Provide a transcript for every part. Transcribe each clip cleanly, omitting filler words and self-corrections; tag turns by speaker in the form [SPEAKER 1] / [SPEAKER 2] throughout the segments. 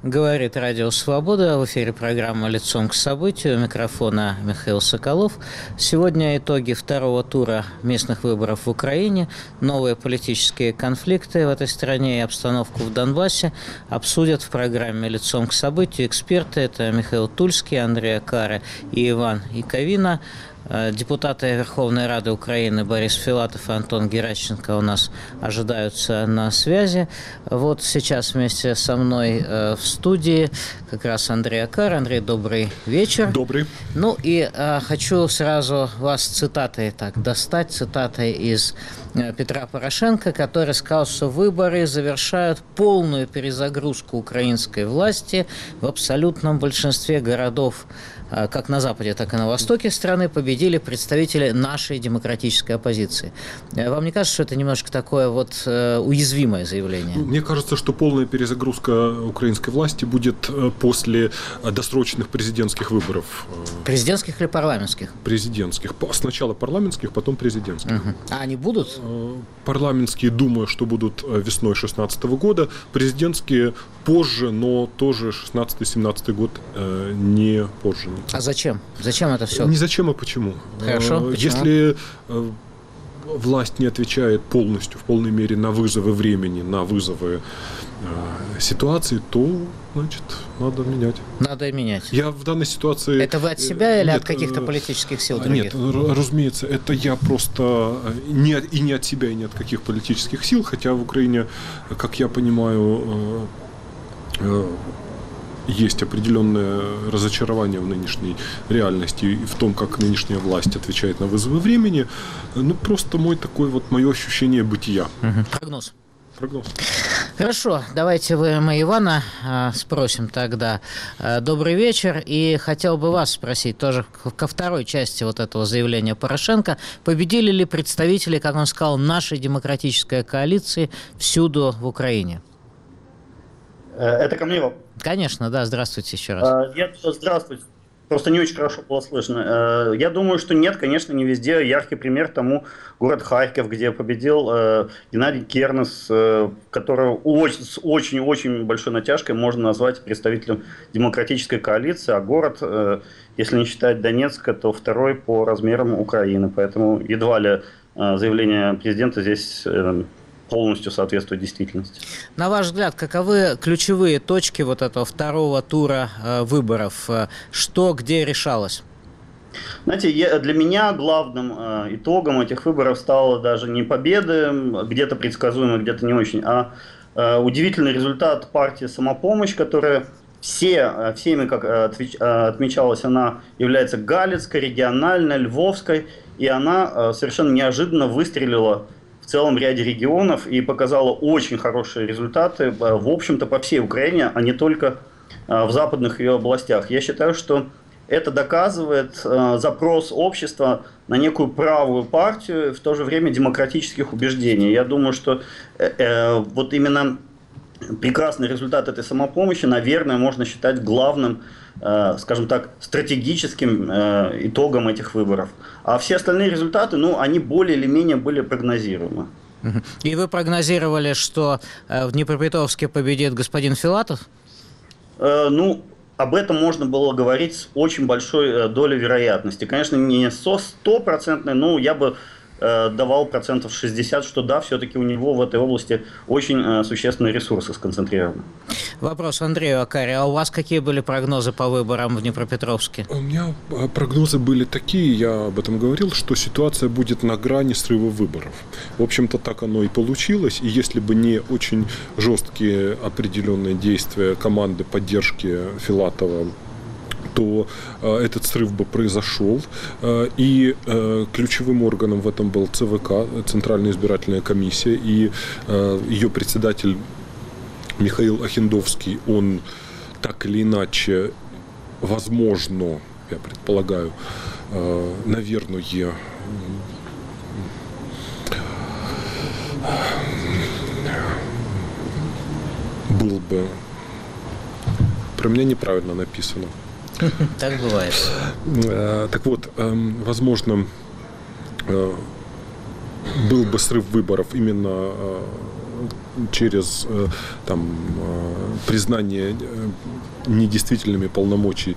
[SPEAKER 1] Говорит Радио Свобода. В эфире программа «Лицом к событию». У микрофона Михаил Соколов. Сегодня итоги второго тура местных выборов в Украине, новые политические конфликты в этой стране и обстановку в Донбассе обсудят в программе «Лицом к событию» эксперты. Это Михаил Тульский, Андрей Акаре и Иван Яковина. Депутаты Верховной Рады Украины Борис Филатов и Антон Геращенко у нас ожидаются на связи. Вот сейчас вместе со мной в студии как раз Андрей Акар. Андрей, добрый вечер.
[SPEAKER 2] Добрый.
[SPEAKER 1] Ну и хочу сразу вас цитатой достать, цитатой из Петра Порошенко, который сказал, что выборы завершают полную перезагрузку украинской власти в абсолютном большинстве городов, как на западе, так и на востоке страны, победили представители нашей демократической оппозиции. Вам не кажется, что это немножко такое уязвимое заявление?
[SPEAKER 2] Мне кажется, что полная перезагрузка украинской власти будет после досрочных президентских выборов.
[SPEAKER 1] Президентских или парламентских?
[SPEAKER 2] Президентских. Сначала парламентских, потом президентских.
[SPEAKER 1] Угу. А они будут?
[SPEAKER 2] Парламентские, думаю, что будут весной 2016 года. Президентские позже, но тоже 16-17 год не позже.
[SPEAKER 1] А зачем? Зачем это все?
[SPEAKER 2] Не зачем, а почему.
[SPEAKER 1] Хорошо. Почему?
[SPEAKER 2] Если власть не отвечает полностью, в полной мере на вызовы времени, на вызовы ситуации, то, значит, надо менять.
[SPEAKER 1] Надо менять.
[SPEAKER 2] Я в данной ситуации...
[SPEAKER 1] Это вы от себя или от каких-то политических сил других?
[SPEAKER 2] Нет, разумеется, это я просто не от себя, и не от каких политических сил, хотя в Украине, как я понимаю, есть определенное разочарование в нынешней реальности и в том, как нынешняя власть отвечает на вызовы времени. Ну, просто мое ощущение бытия.
[SPEAKER 1] Прогноз.
[SPEAKER 2] Прогноз.
[SPEAKER 1] Хорошо, давайте мы Ивана спросим тогда. Добрый вечер. И хотел бы вас спросить тоже ко второй части этого заявления Порошенко. Победили ли представители, как он сказал, нашей демократической коалиции всюду в Украине?
[SPEAKER 3] Это ко мне вопрос?
[SPEAKER 1] Конечно, да. Здравствуйте еще раз.
[SPEAKER 3] Здравствуйте. Просто не очень хорошо было слышно. Я думаю, что нет, конечно, не везде. Яркий пример тому город Харьков, где победил Геннадий Кернес, которого с очень-очень большой натяжкой можно назвать представителем демократической коалиции, а город, если не считать Донецка, то второй по размерам Украины. Поэтому едва ли заявление президента здесь полностью соответствует действительности.
[SPEAKER 1] На ваш взгляд, каковы ключевые точки этого второго тура выборов? Что, где решалось?
[SPEAKER 3] Знаете, для меня главным итогом этих выборов стало даже не победы, где-то предсказуемые, где-то не очень, а удивительный результат партии «Самопомощь», которая всеми, как отмечалось, она является галицкой, региональной, львовской, и она совершенно неожиданно выстрелила в целом ряде регионов и показала очень хорошие результаты, в общем-то, по всей Украине, а не только в западных ее областях. Я считаю, что это доказывает запрос общества на некую правую партию, в то же время демократических убеждений. Я думаю, что именно прекрасный результат этой «Самопомощи», наверное, можно считать главным, скажем так, стратегическим итогом этих выборов. А все остальные результаты, они более или менее были прогнозируемы.
[SPEAKER 1] И вы прогнозировали, что в Днепропетровске победит господин Филатов?
[SPEAKER 3] Об этом можно было говорить с очень большой долей вероятности. Конечно, не 100%, но я бы давал 60%, что да, все-таки у него в этой области очень существенные ресурсы сконцентрированы.
[SPEAKER 1] Вопрос Андрею Акаре. А у вас какие были прогнозы по выборам в Днепропетровске?
[SPEAKER 2] У меня прогнозы были такие, я об этом говорил, что ситуация будет на грани срыва выборов. В общем-то, так оно и получилось. И если бы не очень жесткие определенные действия команды поддержки Филатова, то этот срыв бы произошел. И ключевым органом в этом был ЦВК, Центральная избирательная комиссия, и ее председатель Михаил Охендовский, он так или иначе, возможно, я предполагаю, наверное, был бы... Про меня неправильно написано.
[SPEAKER 1] Так бывает.
[SPEAKER 2] Так вот, возможно, был бы срыв выборов именно через признание недействительными полномочий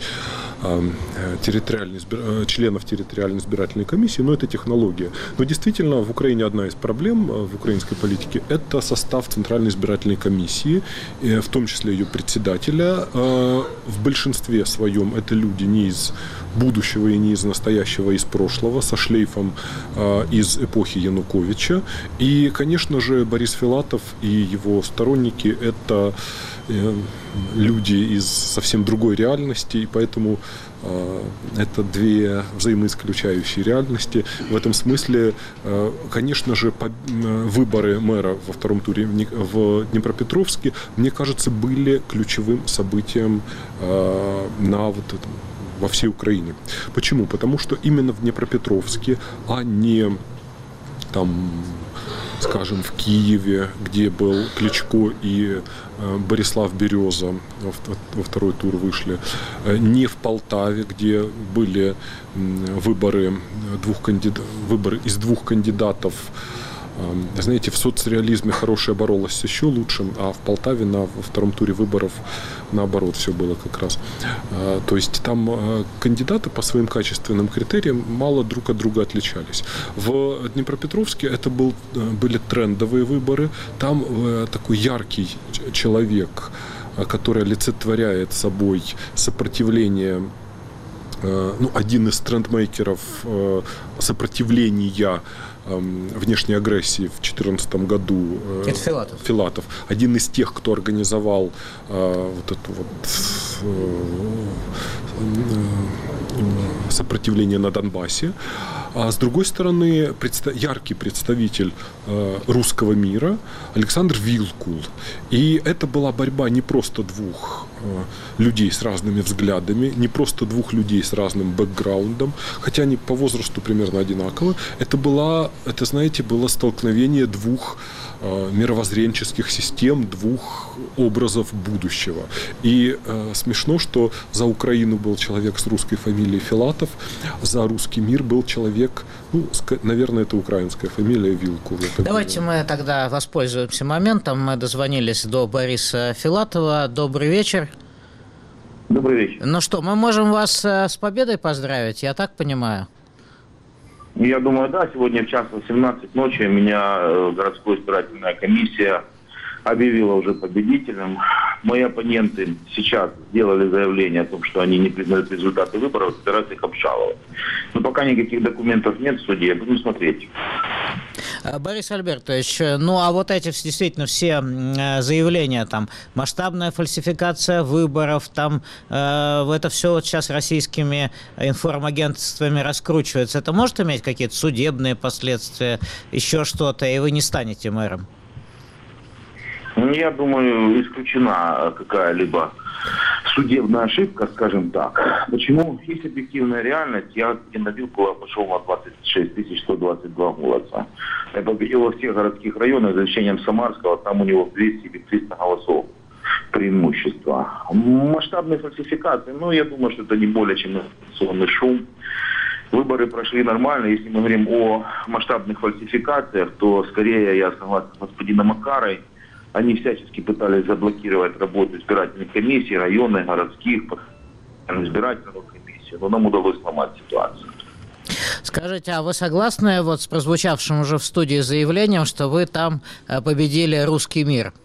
[SPEAKER 2] членов территориальной избирательной комиссии, но это технология. Но действительно в Украине одна из проблем в украинской политике – это состав Центральной избирательной комиссии, в том числе ее председателя. В большинстве своем это люди не из будущего и не из настоящего, а из прошлого, со шлейфом из эпохи Януковича. И, конечно же, Борис Филатов и его сторонники – это люди из совсем другой реальности, и поэтому это две взаимоисключающие реальности. В этом смысле, конечно же, выборы мэра во втором туре в Днепропетровске, мне кажется, были ключевым событием во всей Украине. Почему? Потому что именно в Днепропетровске, а не скажем, в Киеве, где был Кличко и Борислав Береза во второй тур вышли, не в Полтаве, где были выборы из двух кандидатов. Знаете, в соцреализме хорошее боролось с еще лучшим, а в Полтаве во втором туре выборов наоборот все было как раз. То есть там кандидаты по своим качественным критериям мало друг от друга отличались. В Днепропетровске это были трендовые выборы. Там такой яркий человек, который олицетворяет собой сопротивление, один из трендмейкеров сопротивления внешней агрессии в 2014 году.
[SPEAKER 1] Это
[SPEAKER 2] Филатов. Один из тех, кто организовал сопротивление на Донбассе. А с другой стороны, яркий представитель русского мира Александр Вилкул. И это была борьба не просто двух людей с разными взглядами, не просто двух людей с разным бэкграундом, хотя они по возрасту примерно одинаковы. Это было столкновение двух мировоззренческих систем, двух образов будущего. И смешно, что за Украину был человек с русской фамилией Филатов, за русский мир был человек, наверное, это украинская фамилия Вилкул.
[SPEAKER 1] Давайте мы тогда воспользуемся моментом. Мы дозвонились до Бориса Филатова. Добрый вечер.
[SPEAKER 4] Добрый вечер.
[SPEAKER 1] Ну что, мы можем вас с победой поздравить, я так понимаю?
[SPEAKER 4] Я думаю, да. Сегодня в час 18 ночи меня городская избирательная комиссия объявила уже победителем. Мои оппоненты сейчас сделали заявление о том, что они не признают результаты выборов, собираются их обжаловать. Но пока никаких документов нет в суде, будем смотреть.
[SPEAKER 1] Борис Альбертович, а вот эти действительно все заявления, масштабная фальсификация выборов, это все сейчас российскими информагентствами раскручивается. Это может иметь какие-то судебные последствия, еще что-то, и вы не станете мэром?
[SPEAKER 4] Я думаю, исключена какая-либо судебная ошибка, скажем так. Почему? Есть объективная реальность. Я на Вилкула пошел на 26 122 голоса. Я победил во всех городских районах, за исключением Самарского, там у него 200 или 300 голосов преимущества. Масштабные фальсификации, я думаю, что это не более чем информационный шум. Выборы прошли нормально. Если мы говорим о масштабных фальсификациях, то скорее я согласен с господином Макарой. Они всячески пытались заблокировать работу избирательных комиссий, районных, городских, избирательных комиссий, но нам удалось сломать ситуацию.
[SPEAKER 1] Скажите, а вы согласны с прозвучавшим уже в студии заявлением, что вы там победили русский мир?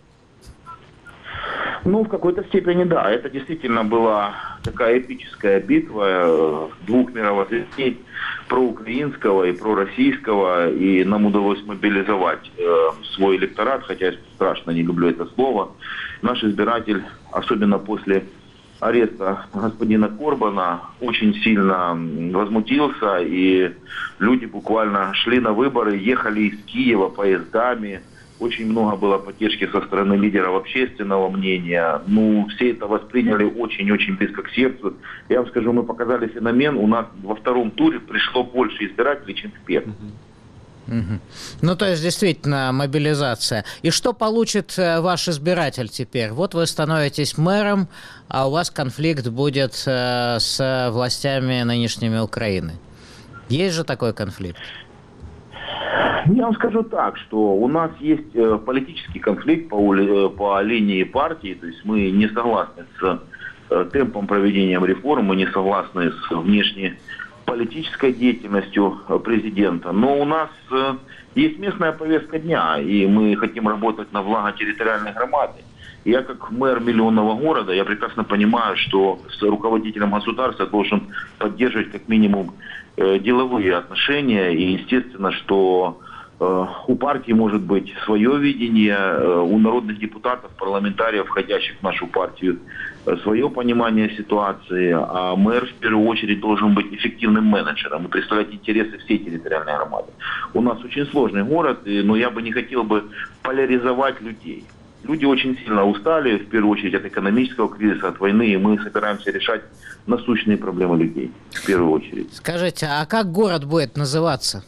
[SPEAKER 4] В какой-то степени да. Это действительно была такая эпическая битва двух мировоззрений, проукраинского и пророссийского, и нам удалось мобилизовать свой электорат, хотя я страшно не люблю это слово. Наш избиратель, особенно после ареста господина Корбана, очень сильно возмутился, и люди буквально шли на выборы, ехали из Киева поездами. Очень много было поддержки со стороны лидеров общественного мнения. Все это восприняли очень-очень близко к сердцу. Я вам скажу, мы показали феномен. У нас во втором туре пришло больше избирателей, чем в первом.
[SPEAKER 1] То есть, действительно, мобилизация. И что получит ваш избиратель теперь? Вот вы становитесь мэром, а у вас конфликт будет с властями нынешними Украины. Есть же такой конфликт?
[SPEAKER 4] Я вам скажу так, что у нас есть политический конфликт по линии партии, то есть мы не согласны с темпом проведения реформ, мы не согласны с внешнеполитической деятельностью президента, но у нас есть местная повестка дня, и мы хотим работать на благо территориальной громады. Я как мэр миллионного города, я прекрасно понимаю, что с руководителем государства должен поддерживать как минимум деловые отношения, и естественно, что у партии может быть свое видение, у народных депутатов, парламентариев, входящих в нашу партию, свое понимание ситуации, а мэр в первую очередь должен быть эффективным менеджером и представлять интересы всей территориальной громады. У нас очень сложный город, но я бы не хотел бы поляризовать людей. Люди очень сильно устали, в первую очередь, от экономического кризиса, от войны, и мы собираемся решать насущные проблемы людей, в первую очередь.
[SPEAKER 1] Скажите, а как город будет называться?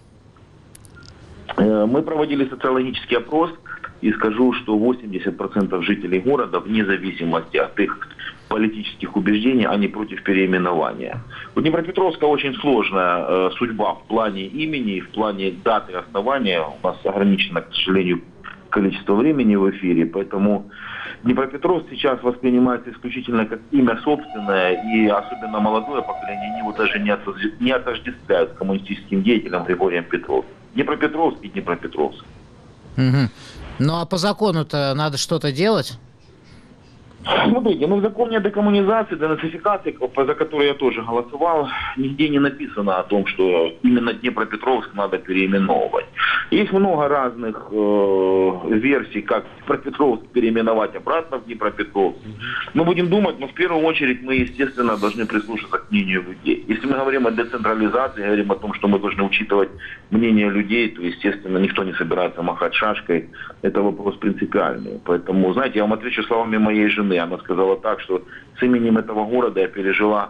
[SPEAKER 4] Мы проводили социологический опрос, и скажу, что 80% жителей города, вне зависимости от их политических убеждений, они против переименования. У Днепропетровска очень сложная судьба в плане имени, в плане даты основания. У нас ограничено, к сожалению, количество времени в эфире, поэтому Днепропетровск сейчас воспринимается исключительно как имя собственное, и особенно молодое поколение, они его даже не отождествляют с коммунистическим деятелем Григорием Петровым. Днепропетровск и Днепропетровск.
[SPEAKER 1] Угу. Ну а по закону-то надо что-то делать?
[SPEAKER 4] Смотрите, в законе о декоммунизации, денацификации, за который я тоже голосовал, нигде не написано о том, что именно Днепропетровск надо переименовывать. Есть много разных версий, как Днепропетровск переименовать обратно в Днепропетровск. Мы будем думать, но в первую очередь мы, естественно, должны прислушаться к мнению людей. Если мы говорим о децентрализации, говорим о том, что мы должны учитывать мнение людей, то, естественно, никто не собирается махать шашкой. Это вопрос принципиальный. Поэтому, знаете, я вам отвечу словами моей жены. Она сказала так, что с именем этого города я пережила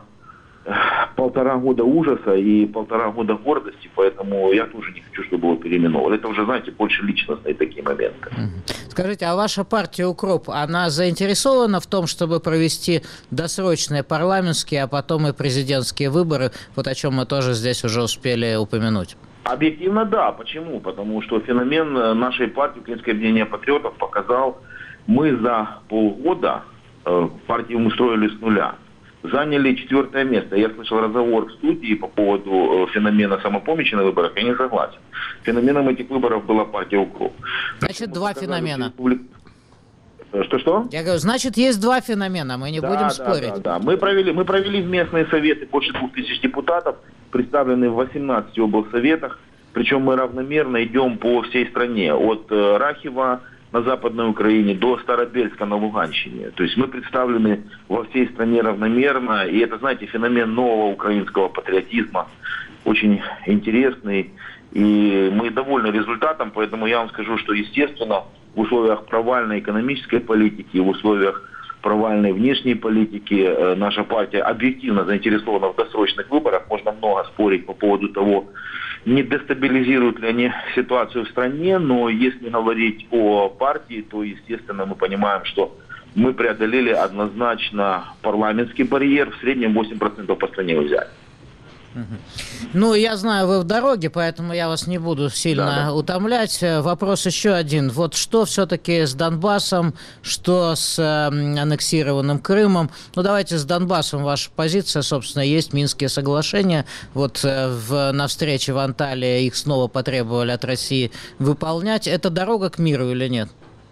[SPEAKER 4] 1,5 года ужаса и 1,5 года гордости, поэтому я тоже не хочу, чтобы его переименовали. Это уже, знаете, больше личностные такие моменты.
[SPEAKER 1] Скажите, а ваша партия «Укроп», она заинтересована в том, чтобы провести досрочные парламентские, а потом и президентские выборы, вот о чем мы тоже здесь уже успели упомянуть?
[SPEAKER 4] Объективно да. Почему? Потому что феномен нашей партии «Украинское объединение патриотов» показал, мы за полгода партию мы строили с нуля. Заняли 4-е место. Я слышал разговор в студии по поводу феномена самопомощи на выборах. Я не согласен. Феноменом этих выборов была партия «Укроп».
[SPEAKER 1] Значит, два феномена.
[SPEAKER 4] Что?
[SPEAKER 1] Я говорю, значит, есть два феномена, мы не будем спорить.
[SPEAKER 4] Да. Мы провели в местные советы больше 2000 депутатов, представлены в 18 облсоветах. Причем мы равномерно идем по всей стране. От Рахива на Западной Украине до Старобельска на Луганщине. То есть мы представлены во всей стране равномерно. И это, знаете, феномен нового украинского патриотизма. Очень интересный. И мы довольны результатом. Поэтому я вам скажу, что, естественно, в условиях провальной экономической политики, в условиях провальной внешней политики наша партия объективно заинтересована в досрочных выборах. Можно много спорить по поводу того, не дестабилизируют ли они ситуацию в стране, но если говорить о партии, то, естественно, мы понимаем, что мы преодолели однозначно парламентский барьер, в среднем 8% по стране взять.
[SPEAKER 1] Ну, я знаю, вы в дороге, поэтому я вас не буду сильно утомлять. Вопрос еще один. Вот что все-таки с Донбассом, что с аннексированным Крымом? Ну, давайте с Донбассом. Ваша позиция, собственно, есть Минские соглашения. Вот на встрече в Анталии их снова потребовали от России выполнять. Это дорога к миру или нет?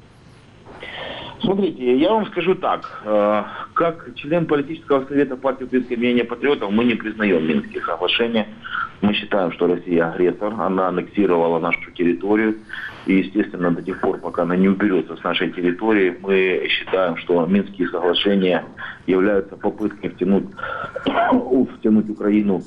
[SPEAKER 4] Смотрите, я вам скажу так. Как член политического совета партии «Украинское объединение патриотов» мы не признаем Минские соглашения. Мы считаем, что Россия агрессор. Она аннексировала нашу территорию. И, естественно, до тех пор, пока она не уберется с нашей территории, мы считаем, что Минские соглашения являются попыткой втянуть Украину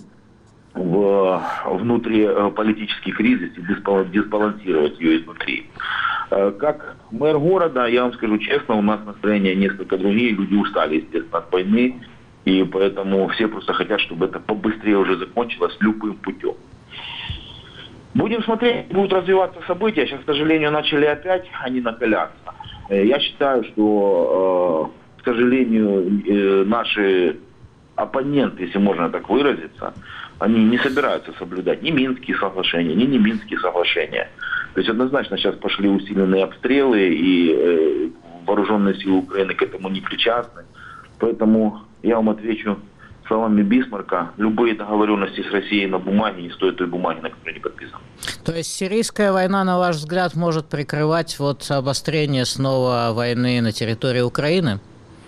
[SPEAKER 4] в внутриполитический кризис и дисбалансировать ее изнутри. Как мэр города, я вам скажу честно, у нас настроения несколько другие, люди устали, естественно, от войны, и поэтому все просто хотят, чтобы это побыстрее уже закончилось любым путем. Будем смотреть, будут развиваться события. Сейчас, к сожалению, начали опять они накаляться. Я считаю, что, к сожалению, наши оппонент, если можно так выразиться, они не собираются соблюдать ни Минские соглашения, ни не Минские соглашения. То есть однозначно сейчас пошли усиленные обстрелы, и вооруженные силы Украины к этому не причастны. Поэтому я вам отвечу словами Бисмарка: любые договоренности с Россией на бумаге не стоят той бумаги, на которой не подписаны.
[SPEAKER 1] То есть сирийская война, на ваш взгляд, может прикрывать вот обострение снова войны на территории Украины?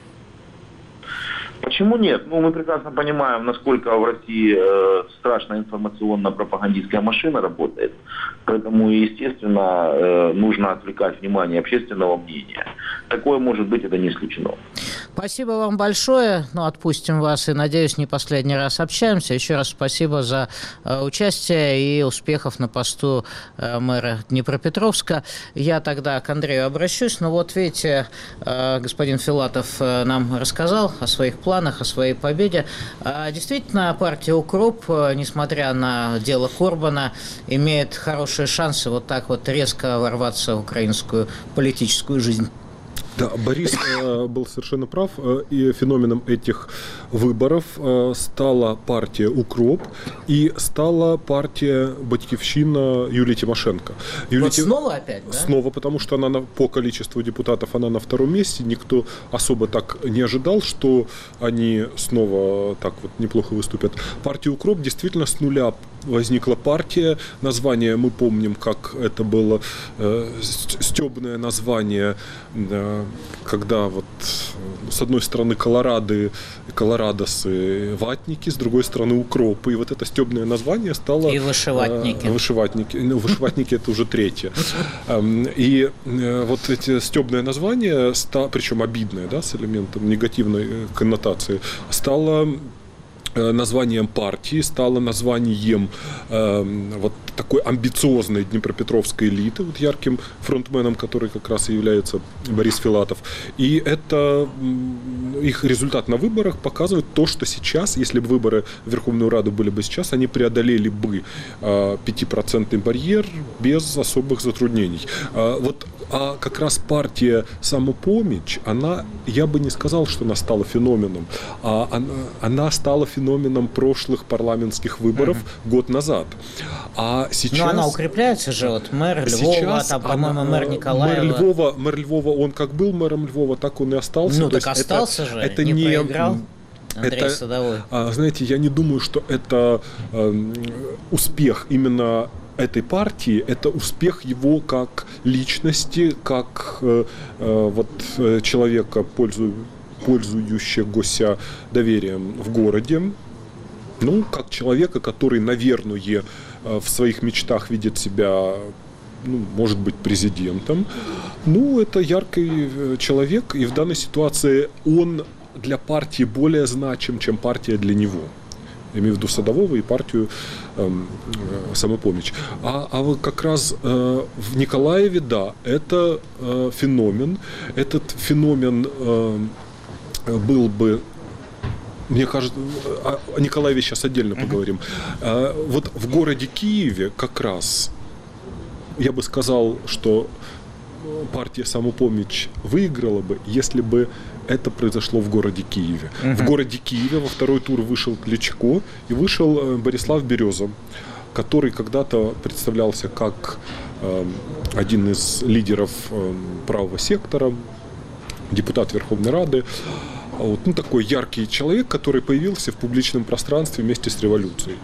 [SPEAKER 4] Почему нет? Ну, мы прекрасно понимаем, насколько в России страшная информационно-пропагандистская машина работает. Поэтому, естественно, нужно отвлекать внимание общественного мнения. Такое может быть, это не исключено.
[SPEAKER 1] Спасибо вам большое. Отпустим вас и, надеюсь, не последний раз общаемся. Еще раз спасибо за участие и успехов на посту мэра Днепропетровска. Я тогда к Андрею обращусь. Видите, господин Филатов нам рассказал о своих планах, о своей победе. Действительно, партия «Укроп», несмотря на дело Корбана, имеет хорошие шансы вот так вот резко ворваться в украинскую политическую жизнь.
[SPEAKER 2] Да, Борис был совершенно прав. И феноменом этих выборов стала партия «Укроп» и стала партия «Батьківщина» Юлии Тимошенко.
[SPEAKER 1] Снова опять, да?
[SPEAKER 2] Снова, потому что она по количеству депутатов она на втором месте. Никто особо так не ожидал, что они снова так вот неплохо выступят. Партия «Укроп» действительно с нуля возникла партия. Название мы помним, как это было стёбное название, когда вот с одной стороны колорадосы ватники, с другой стороны укропы. И вот это стёбное название стало...
[SPEAKER 1] И вышиватники.
[SPEAKER 2] Вышиватники это уже третье. И вот эти стёбное название, причем обидное, да, с элементом негативной коннотации, стало названием партии, стало названием вот такой амбициозной днепропетровской элиты, вот ярким фронтменом, который как раз и является Борис Филатов. И это их результат на выборах показывает то, что сейчас, если бы выборы в Верховную Раду были бы сейчас, они преодолели бы 5% барьер без особых затруднений. А как раз партия «Самопомощь», она, я бы не сказал, что она стала феноменом, а она стала феноменом прошлых парламентских выборов год назад. А сейчас...
[SPEAKER 1] Но она укрепляется же, вот мэр Львова, там, по-моему, мэр Николаева.
[SPEAKER 2] Мэр Львова, он как был мэром Львова, так он и остался.
[SPEAKER 1] Ну, так остался же, это не проиграл. Андрей Садовой.
[SPEAKER 2] Знаете, я не думаю, что это успех именно этой партии, это успех его как личности, как человека, пользующегося доверием в городе, как человека, который, наверное, в своих мечтах видит себя, может быть, президентом. Это яркий человек, и в данной ситуации он для партии более значим, чем партия для него. Я имею в виду Садового и партию «Самопомощь». А вот как раз в Николаеве, да, это феномен. Этот феномен был бы, мне кажется, о Николаеве сейчас отдельно поговорим. Вот в городе Киеве как раз, я бы сказал, что партия «Самопомощь» выиграла бы, если бы это произошло в городе Киеве. В городе Киеве во второй тур вышел Кличко и вышел Борислав Береза, который когда-то представлялся как один из лидеров правого сектора, депутат Верховной Рады. Такой яркий человек, который появился в публичном пространстве вместе с революцией.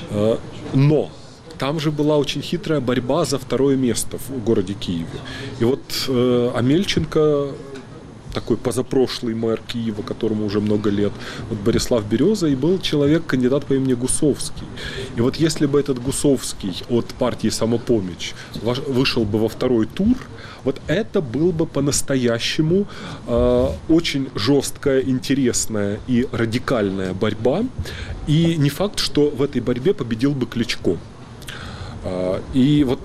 [SPEAKER 2] Но там же была очень хитрая борьба за второе место в городе Киеве. И Амельченко, такой позапрошлый мэр Киева, которому уже много лет, Борислав Береза, и был человек, кандидат по имени Гусовский. И если бы этот Гусовский от партии «Самопомощь» вышел бы во второй тур, это был бы по-настоящему очень жесткая, интересная и радикальная борьба. И не факт, что в этой борьбе победил бы Кличко. И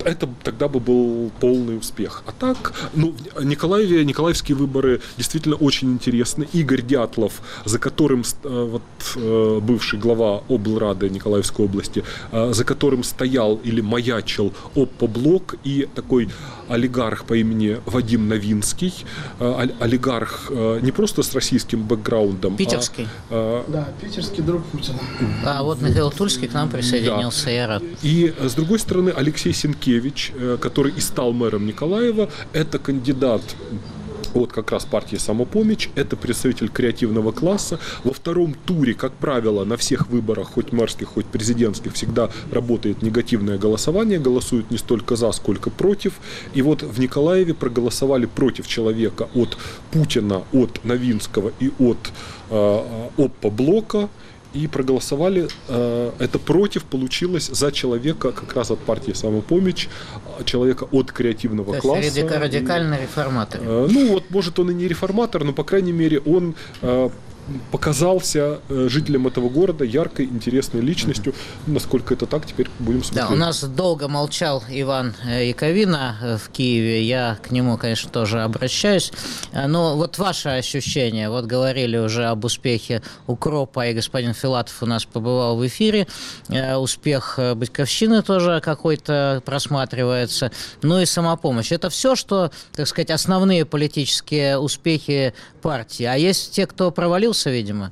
[SPEAKER 2] это тогда бы был полный успех. А так, в Николаеве, николаевские выборы действительно очень интересны. Игорь Дятлов, за которым бывший глава облрады Николаевской области, за которым стоял или маячил Оппо-блок, и такой олигарх по имени Вадим Новинский, олигарх не просто с российским бэкграундом,
[SPEAKER 1] питерский.
[SPEAKER 5] Да, питерский друг Путина.
[SPEAKER 1] А вот Михаил Тульский к нам присоединился, да. Я рад.
[SPEAKER 2] И с другой стороны Алексей Сенкевич, который и стал мэром Николаева, это кандидат от как раз партии «Самопомощь», это представитель креативного класса. Во втором туре, как правило, на всех выборах, хоть мэрских, хоть президентских, всегда работает негативное голосование, голосуют не столько за, сколько против. И вот в Николаеве проголосовали против человека от Путина, от Новинского и от Оппо-блока. И проголосовали, это против получилось за человека как раз от партии «Самопомощь», человека от креативного класса.
[SPEAKER 1] То есть радикальный реформатор.
[SPEAKER 2] Может, он и не реформатор, но, по крайней мере, он показался жителям этого города яркой, интересной личностью. Насколько это так, теперь будем смотреть.
[SPEAKER 1] Да, у нас долго молчал Иван Яковина в Киеве. Я к нему, конечно, тоже обращаюсь. Но вот ваше ощущение. Вот говорили уже об успехе «Укропа», и господин Филатов у нас побывал в эфире. Успех «Батьковщины» тоже какой-то просматривается. Ну и «Самопомощь». Это все, что, так сказать, основные политические успехи партии. А есть те, кто провалился, видимо?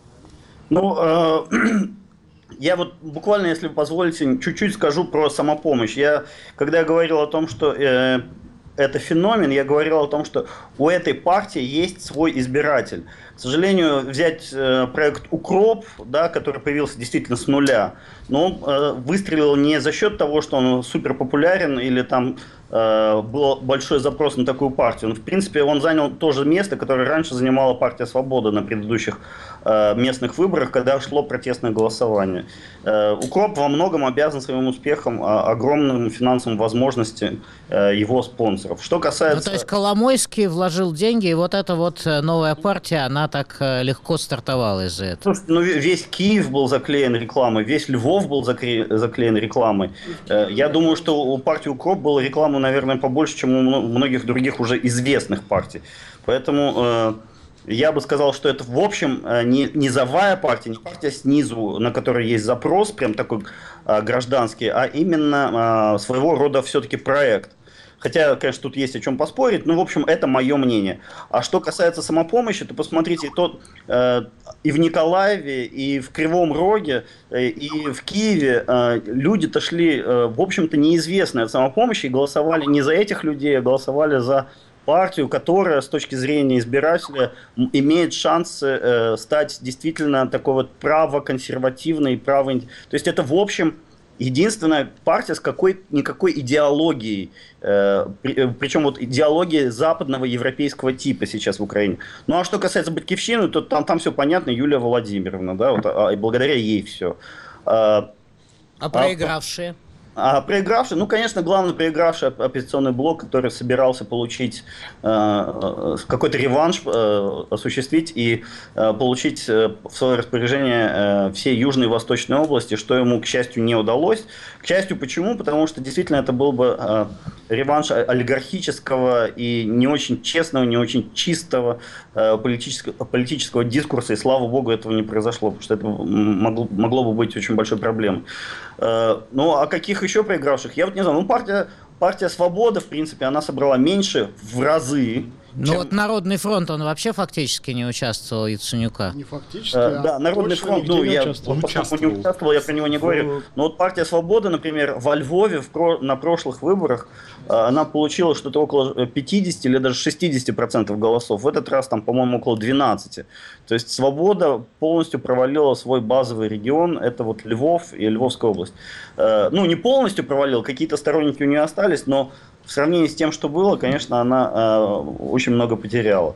[SPEAKER 3] Я вот буквально, если вы позволите, чуть-чуть скажу про «Самопомощь». Когда я говорил о том, что это феномен, я говорил о том, что у этой партии есть свой избиратель. К сожалению, взять проект «Укроп», да, который появился действительно с нуля, но он выстрелил не за счет того, что он супер популярен или там был большой запрос на такую партию. В принципе, он занял то же место, которое раньше занимала партия «Свобода» на предыдущих местных выборах, когда шло протестное голосование. «Укроп» во многом обязан своим успехом огромным финансовым возможностям его спонсоров. Что касается...
[SPEAKER 1] то есть Коломойский вложил деньги, и вот эта вот новая партия, она так легко стартовала из-за этого.
[SPEAKER 3] Слушайте, весь Киев был заклеен рекламой, весь Львов был заклеен рекламой. Я думаю, что у партии «Укроп» была реклама, наверное, побольше, чем у многих других уже известных партий. Поэтому я бы сказал, что это, в общем, не низовая партия, не партия снизу, на которой есть запрос, прям такой гражданский, а именно своего рода все-таки проект. Хотя, конечно, тут есть о чем поспорить, но, в общем, это мое мнение. А что касается «Самопомощи», то посмотрите, и в Николаеве, и в Кривом Роге, и в Киеве люди-то шли, в общем-то, неизвестные от «Самопомощи», и голосовали не за этих людей, а голосовали за партию, которая с точки зрения избирателя имеет шансы стать действительно такой вот правоконсервативной, То есть это, в общем, единственная партия с никакой идеологией, причем вот идеология западного европейского типа сейчас в Украине. Ну а что касается «Батьковщины», то там все понятно, Юлия Владимировна, да, и благодаря ей все.
[SPEAKER 1] Проигравшие?
[SPEAKER 3] Проигравший, конечно, главный проигравший оппозиционный блок, который собирался получить какой-то реванш, осуществить и получить в свое распоряжение все южные и восточные области, что ему, к счастью, не удалось. К счастью, почему? Потому что действительно это был бы реванш олигархического и не очень честного, не очень чистого политического дискурса, и слава богу, этого не произошло, потому что это могло бы быть очень большой проблемой. Ну, а каких еще проигравших? Я вот не знаю. Партия «Свобода», в принципе, она собрала меньше в разы.
[SPEAKER 1] Вот «Народный фронт», он вообще фактически не участвовал, Яценюка.
[SPEAKER 5] Не фактически,
[SPEAKER 3] да, «Народный фронт», я не участвовал, я про него не говорю. Но вот партия «Свобода», например, во Львове на прошлых выборах она получила что-то около 50 или даже 60% голосов. В этот раз там, по-моему, около 12. То есть «Свобода» полностью провалила свой базовый регион, это вот Львов и Львовская область. Не полностью провалила, какие-то сторонники у нее остались, но в сравнении с тем, что было, конечно, она очень много потеряла.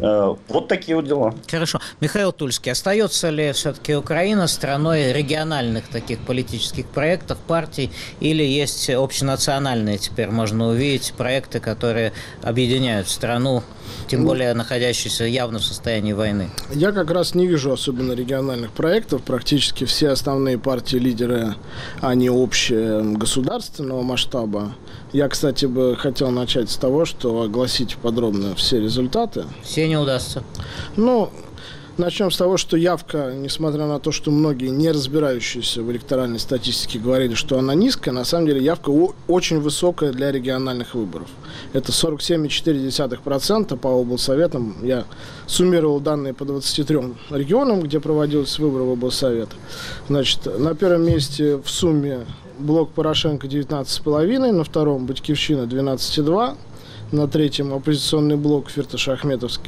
[SPEAKER 3] Вот такие вот дела.
[SPEAKER 1] Хорошо. Михаил Тульский, остается ли все-таки Украина страной региональных таких политических проектов, партий, или есть общенациональные теперь, можно увидеть, проекты, которые объединяют страну, тем более находящуюся явно в состоянии войны?
[SPEAKER 5] Я как раз не вижу особенно региональных проектов. Практически все основные партии-лидеры, они общие государственного масштаба. Я, кстати, бы хотел начать с того, что огласить подробно все результаты.
[SPEAKER 1] Все не удастся.
[SPEAKER 5] Ну, начнем с того, что явка, несмотря на то, что многие, не разбирающиеся в электоральной статистике, говорили, что она низкая, на самом деле явка очень высокая для региональных выборов. Это 47,4% по облсоветам. Я суммировал данные по 23 регионам, где проводились выборы в облсовет. Значит, на первом месте в сумме блок Порошенко 19,5, на втором Батькивщина 12,2, на третьем оппозиционный блок Фирташ-Ахметовский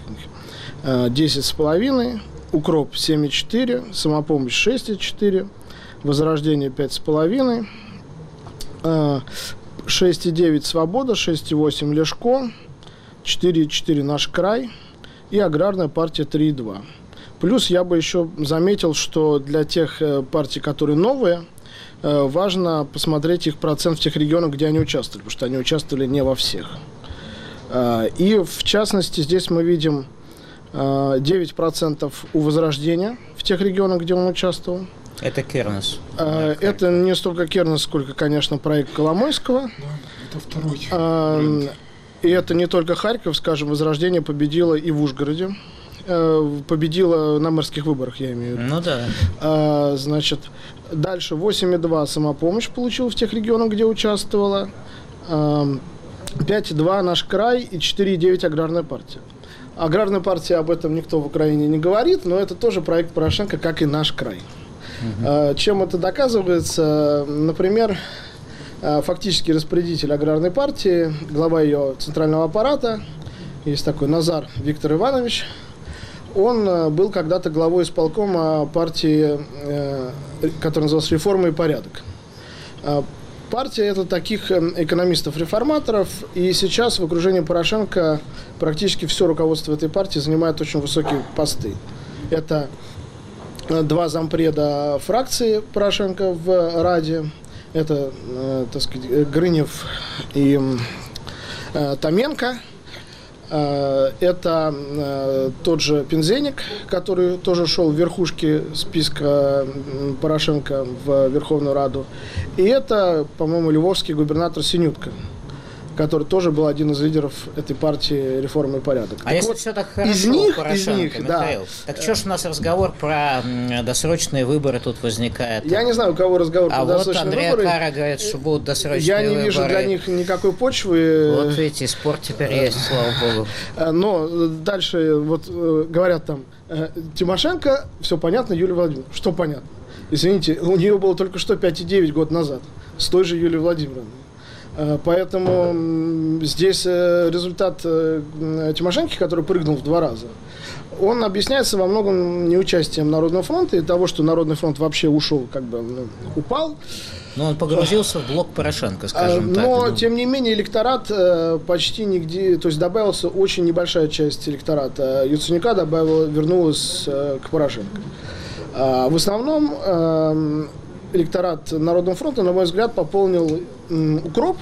[SPEAKER 5] 10,5, Укроп 7,4, Самопомощь 6,4, Возрождение 5,5, 6,9 Свобода, 6,8 Лешко, 4,4 Наш край и Аграрная партия 3,2. Плюс я бы еще заметил, что для тех партий, которые новые, важно посмотреть их процент в тех регионах, где они участвовали, потому что они участвовали не во всех. И в частности здесь мы видим 9% у Возрождения в тех регионах, где он участвовал.
[SPEAKER 1] Это Кернес.
[SPEAKER 5] Это не столько Кернес, сколько, конечно, проект Коломойского.
[SPEAKER 2] Да, это второй.
[SPEAKER 5] И это не только Харьков, скажем, Возрождение победило и в Ужгороде. Победила на мэрских выборах, я имею в виду.
[SPEAKER 1] Ну да.
[SPEAKER 5] Значит, дальше 8,2 Самопомощь получила в тех регионах, где участвовала. 5,2 Наш край и 4,9 Аграрная партия. Аграрная партия, об этом никто в Украине не говорит, но это тоже проект Порошенко, как и Наш край. Чем это доказывается? Например, фактический распорядитель Аграрной партии, глава ее центрального аппарата, есть такой Назар Виктор Иванович, он был когда-то главой исполкома партии, которая называлась «Реформа и порядок». Партия – это таких экономистов-реформаторов, и сейчас в окружении Порошенко практически все руководство этой партии занимает очень высокие посты. Это 2 зампреда фракции Порошенко в Раде, это, так сказать, Грынев и Томенко. Это тот же Пинзеник, который тоже шел в верхушке списка Порошенко в Верховную Раду. И это, по-моему, львовский губернатор Синютка, который тоже был один из лидеров этой партии «Реформы и порядок».
[SPEAKER 1] А так если вот, все так хорошо из них, Михаил, да. Так что ж у нас разговор про досрочные выборы тут возникает?
[SPEAKER 5] Я не знаю, у кого разговор про досрочные выборы.
[SPEAKER 1] А вот Андреа Кара говорит, что будут досрочные выборы.
[SPEAKER 5] Я не вижу для них никакой почвы.
[SPEAKER 1] Вот видите, спор теперь есть, слава богу.
[SPEAKER 5] Но дальше вот говорят там, Тимошенко, все понятно, Юлия Владимировна. Что понятно? Извините, у нее было только что 5,9 год назад с той же Юлией Владимировной. Поэтому здесь результат Тимошенко, который прыгнул в 2 раза, он объясняется во многом неучастием Народного фронта и того, что Народный фронт вообще ушел, как бы упал.
[SPEAKER 1] Но он погрузился в блок Порошенко, скажем так.
[SPEAKER 5] Но, тем не менее, электорат почти нигде... То есть добавился очень небольшая часть электората Яценюка, вернулась к Порошенко. В основном электорат Народного фронта, на мой взгляд, пополнил Укроп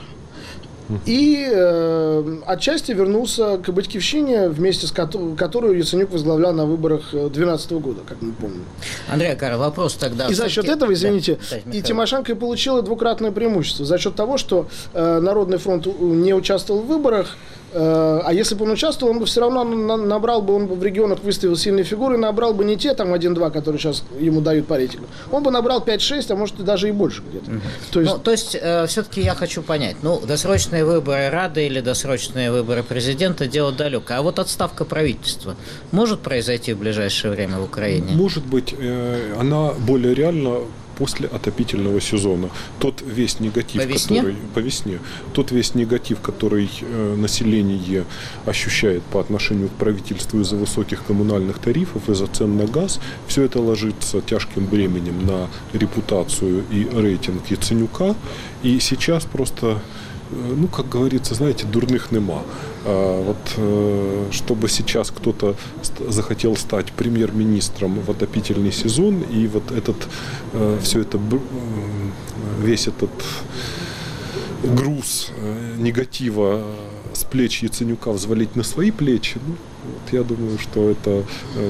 [SPEAKER 5] и отчасти вернулся к Батькивщине, вместе с которую Яценюк возглавлял на выборах 2012 года, как мы помним.
[SPEAKER 1] Андреа Кара, вопрос тогда...
[SPEAKER 5] И за счет этого, извините, и Тимошенко получила двукратное преимущество. За счет того, что Народный фронт не участвовал в выборах, а если бы он участвовал, он бы все равно набрал бы, он бы в регионах выставил сильные фигуры, набрал бы не те там 1-2, которые сейчас ему дают по рейтингу. Он бы набрал 5-6, а может и даже и больше где-то.
[SPEAKER 1] То есть все-таки я хочу понять, досрочные выборы Рады или досрочные выборы президента – дело далекое. А вот отставка правительства может произойти в ближайшее время в Украине?
[SPEAKER 2] Может быть, она более реальна после отопительного сезона. Тот весь негатив, который по весне, тот весь негатив, который население ощущает по отношению к правительству из-за высоких коммунальных тарифов, из-за цен на газ, все это ложится тяжким бременем на репутацию и рейтинг Яценюка. И сейчас просто, как говорится, знаете, дурных нема. Чтобы сейчас кто-то захотел стать премьер-министром в отопительный сезон, и весь этот груз негатива с плеч Яценюка взвалить на свои плечи, я думаю, что это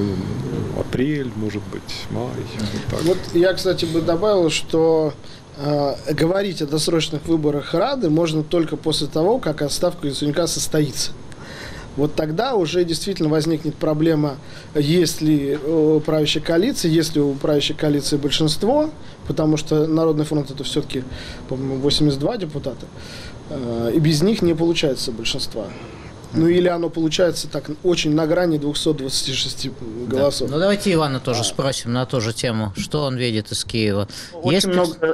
[SPEAKER 2] апрель, может быть, май.
[SPEAKER 5] Вот я, кстати, бы добавил, что говорить о досрочных выборах Рады можно только после того, как отставка Яценюка состоится. Вот тогда уже действительно возникнет проблема, есть ли у правящей коалиции, есть ли у правящей коалиции большинство, потому что Народный фронт это все-таки, по-моему, 82 депутата, и без них не получается большинства. Или оно получается так очень на грани 226 голосов.
[SPEAKER 1] Да. Давайте Ивана тоже спросим на ту же тему, что он видит из Киева.
[SPEAKER 3] Очень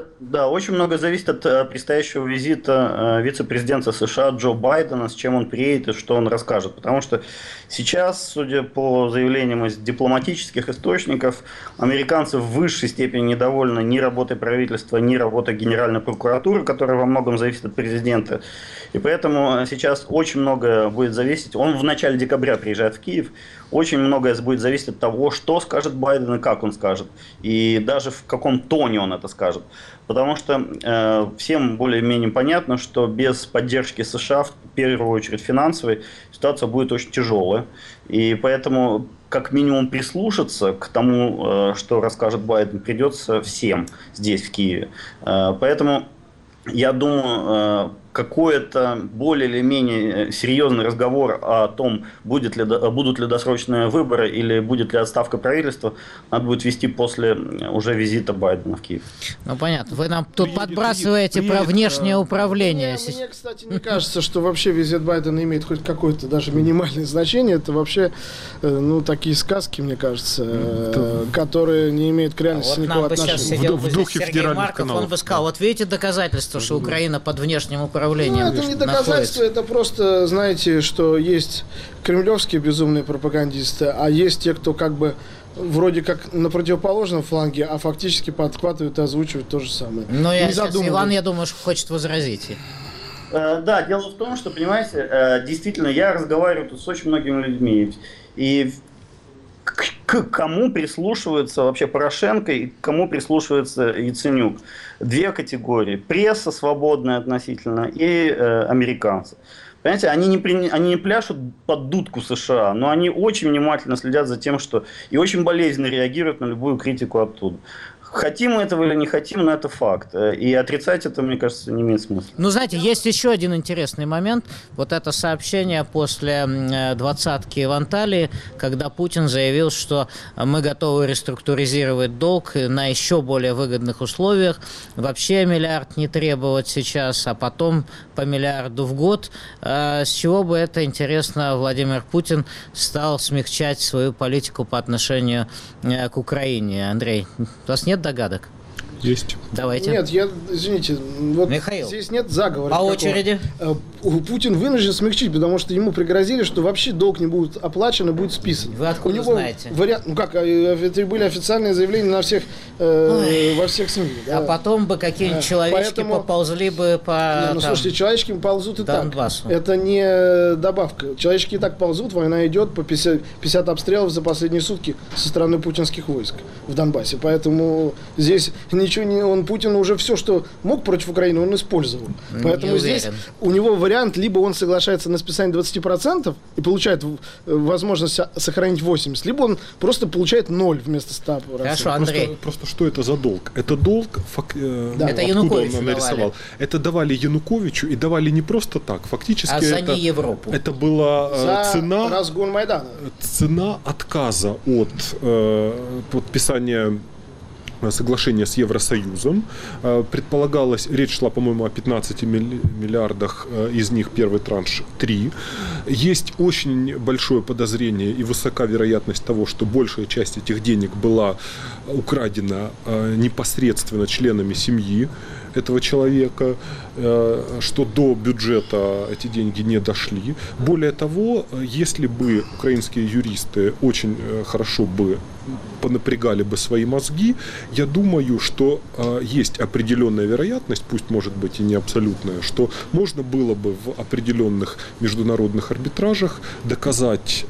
[SPEAKER 3] много зависит от предстоящего визита вице-президента США Джо Байдена, с чем он приедет и что он расскажет. Потому что сейчас, судя по заявлениям из дипломатических источников, американцы в высшей степени недовольны ни работой правительства, ни работой Генеральной прокуратуры, которая во многом зависит от президента. И поэтому сейчас очень многое будет зависеть. Он в начале декабря приезжает в Киев. Очень многое будет зависеть от того, что скажет Байден и как он скажет. И даже в каком тоне он это скажет. Потому что всем более-менее понятно, что без поддержки США, в первую очередь финансовой, ситуация будет очень тяжелая. И поэтому как минимум прислушаться к тому, что расскажет Байден, придется всем здесь, в Киеве. Поэтому я думаю, какой-то более или менее серьезный разговор о том, будут ли досрочные выборы или будет ли отставка правительства, надо будет вести после уже визита Байдена в Киев.
[SPEAKER 1] Понятно. Вы нам тут подбрасываете про внешнее управление.
[SPEAKER 5] Мне, кстати, не кажется, что вообще визит Байдена имеет хоть какое-то даже минимальное значение. Это вообще, такие сказки, мне кажется, которые не имеют к реальности никакого отношения.
[SPEAKER 1] Вот нам бы сейчас сидел в духе Сергей Марков, он бы сказал, вот видите доказательства, что Украина под внешним управлением.
[SPEAKER 5] Это не доказательство, это просто, знаете, что есть кремлевские безумные пропагандисты, а есть те, кто вроде как на противоположном фланге, а фактически подхватывают и озвучивают то же самое.
[SPEAKER 1] Иван, я думаю, хочет возразить.
[SPEAKER 3] Да, дело в том, что, понимаете, действительно, я разговариваю тут с очень многими людьми, и к кому прислушивается вообще Порошенко и к кому прислушивается Яценюк. Две категории. Пресса свободная относительно и американцы. Понимаете, они не пляшут под дудку США, но они очень внимательно следят за тем, что и очень болезненно реагируют на любую критику оттуда. Хотим мы этого или не хотим, но это факт. И отрицать это, мне кажется, не имеет смысла.
[SPEAKER 1] Знаете, есть еще один интересный момент. Вот это сообщение после двадцатки в Анталии, когда Путин заявил, что мы готовы реструктуризировать долг на еще более выгодных условиях. Вообще миллиард не требовать сейчас, а потом по миллиарду в год. С чего бы это, интересно, Владимир Путин стал смягчать свою политику по отношению к Украине? Андрей, у вас нет догадок?
[SPEAKER 2] Есть.
[SPEAKER 1] Давайте.
[SPEAKER 5] Нет, извините,
[SPEAKER 1] Михаил,
[SPEAKER 5] здесь нет заговора.
[SPEAKER 1] По очереди.
[SPEAKER 5] Путин вынужден смягчить, потому что ему пригрозили, что вообще долг не будет оплачен и будет списан.
[SPEAKER 1] Вы откуда знаете?
[SPEAKER 5] Это были официальные заявления во всех СМИ.
[SPEAKER 1] Да? А потом бы какие-нибудь человечки поползли бы по
[SPEAKER 5] слушайте, человечки ползут и
[SPEAKER 1] Донбассу.
[SPEAKER 5] Так. Это не добавка. Человечки и так ползут, война идет, по 50 обстрелов за последние сутки со стороны путинских войск в Донбассе. Поэтому здесь Путин уже все, что мог против Украины, он использовал. Поэтому здесь у него вариант, либо он соглашается на списание 20% и получает возможность сохранить 80%, либо он просто получает 0 вместо 100%.
[SPEAKER 1] Хорошо, Андрей.
[SPEAKER 2] Просто что это за долг? Это долг,
[SPEAKER 1] это Януковичу
[SPEAKER 2] он нарисовал.
[SPEAKER 1] давали.
[SPEAKER 2] Это давали Януковичу и давали не просто так. Фактически
[SPEAKER 1] за не Европу.
[SPEAKER 2] Это была
[SPEAKER 5] за разгон Майдана.
[SPEAKER 2] Цена отказа от подписания соглашение с Евросоюзом. Предполагалось, речь шла, по-моему, о 15 миллиардах, из них первый транш 3. Есть очень большое подозрение и высока вероятность того, что большая часть этих денег была украдена непосредственно членами семьи этого человека, что до бюджета эти деньги не дошли. Более того, если бы украинские юристы очень хорошо бы понапрягали бы свои мозги, я думаю, что есть определенная вероятность, пусть может быть и не абсолютная, что можно было бы в определенных международных арбитражах доказать,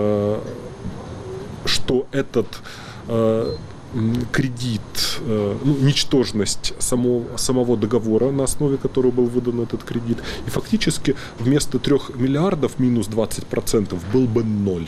[SPEAKER 2] что этот кредит, ничтожность самого договора, на основе которого был выдан этот кредит, и фактически вместо 3 миллиардов минус 20% был бы 0.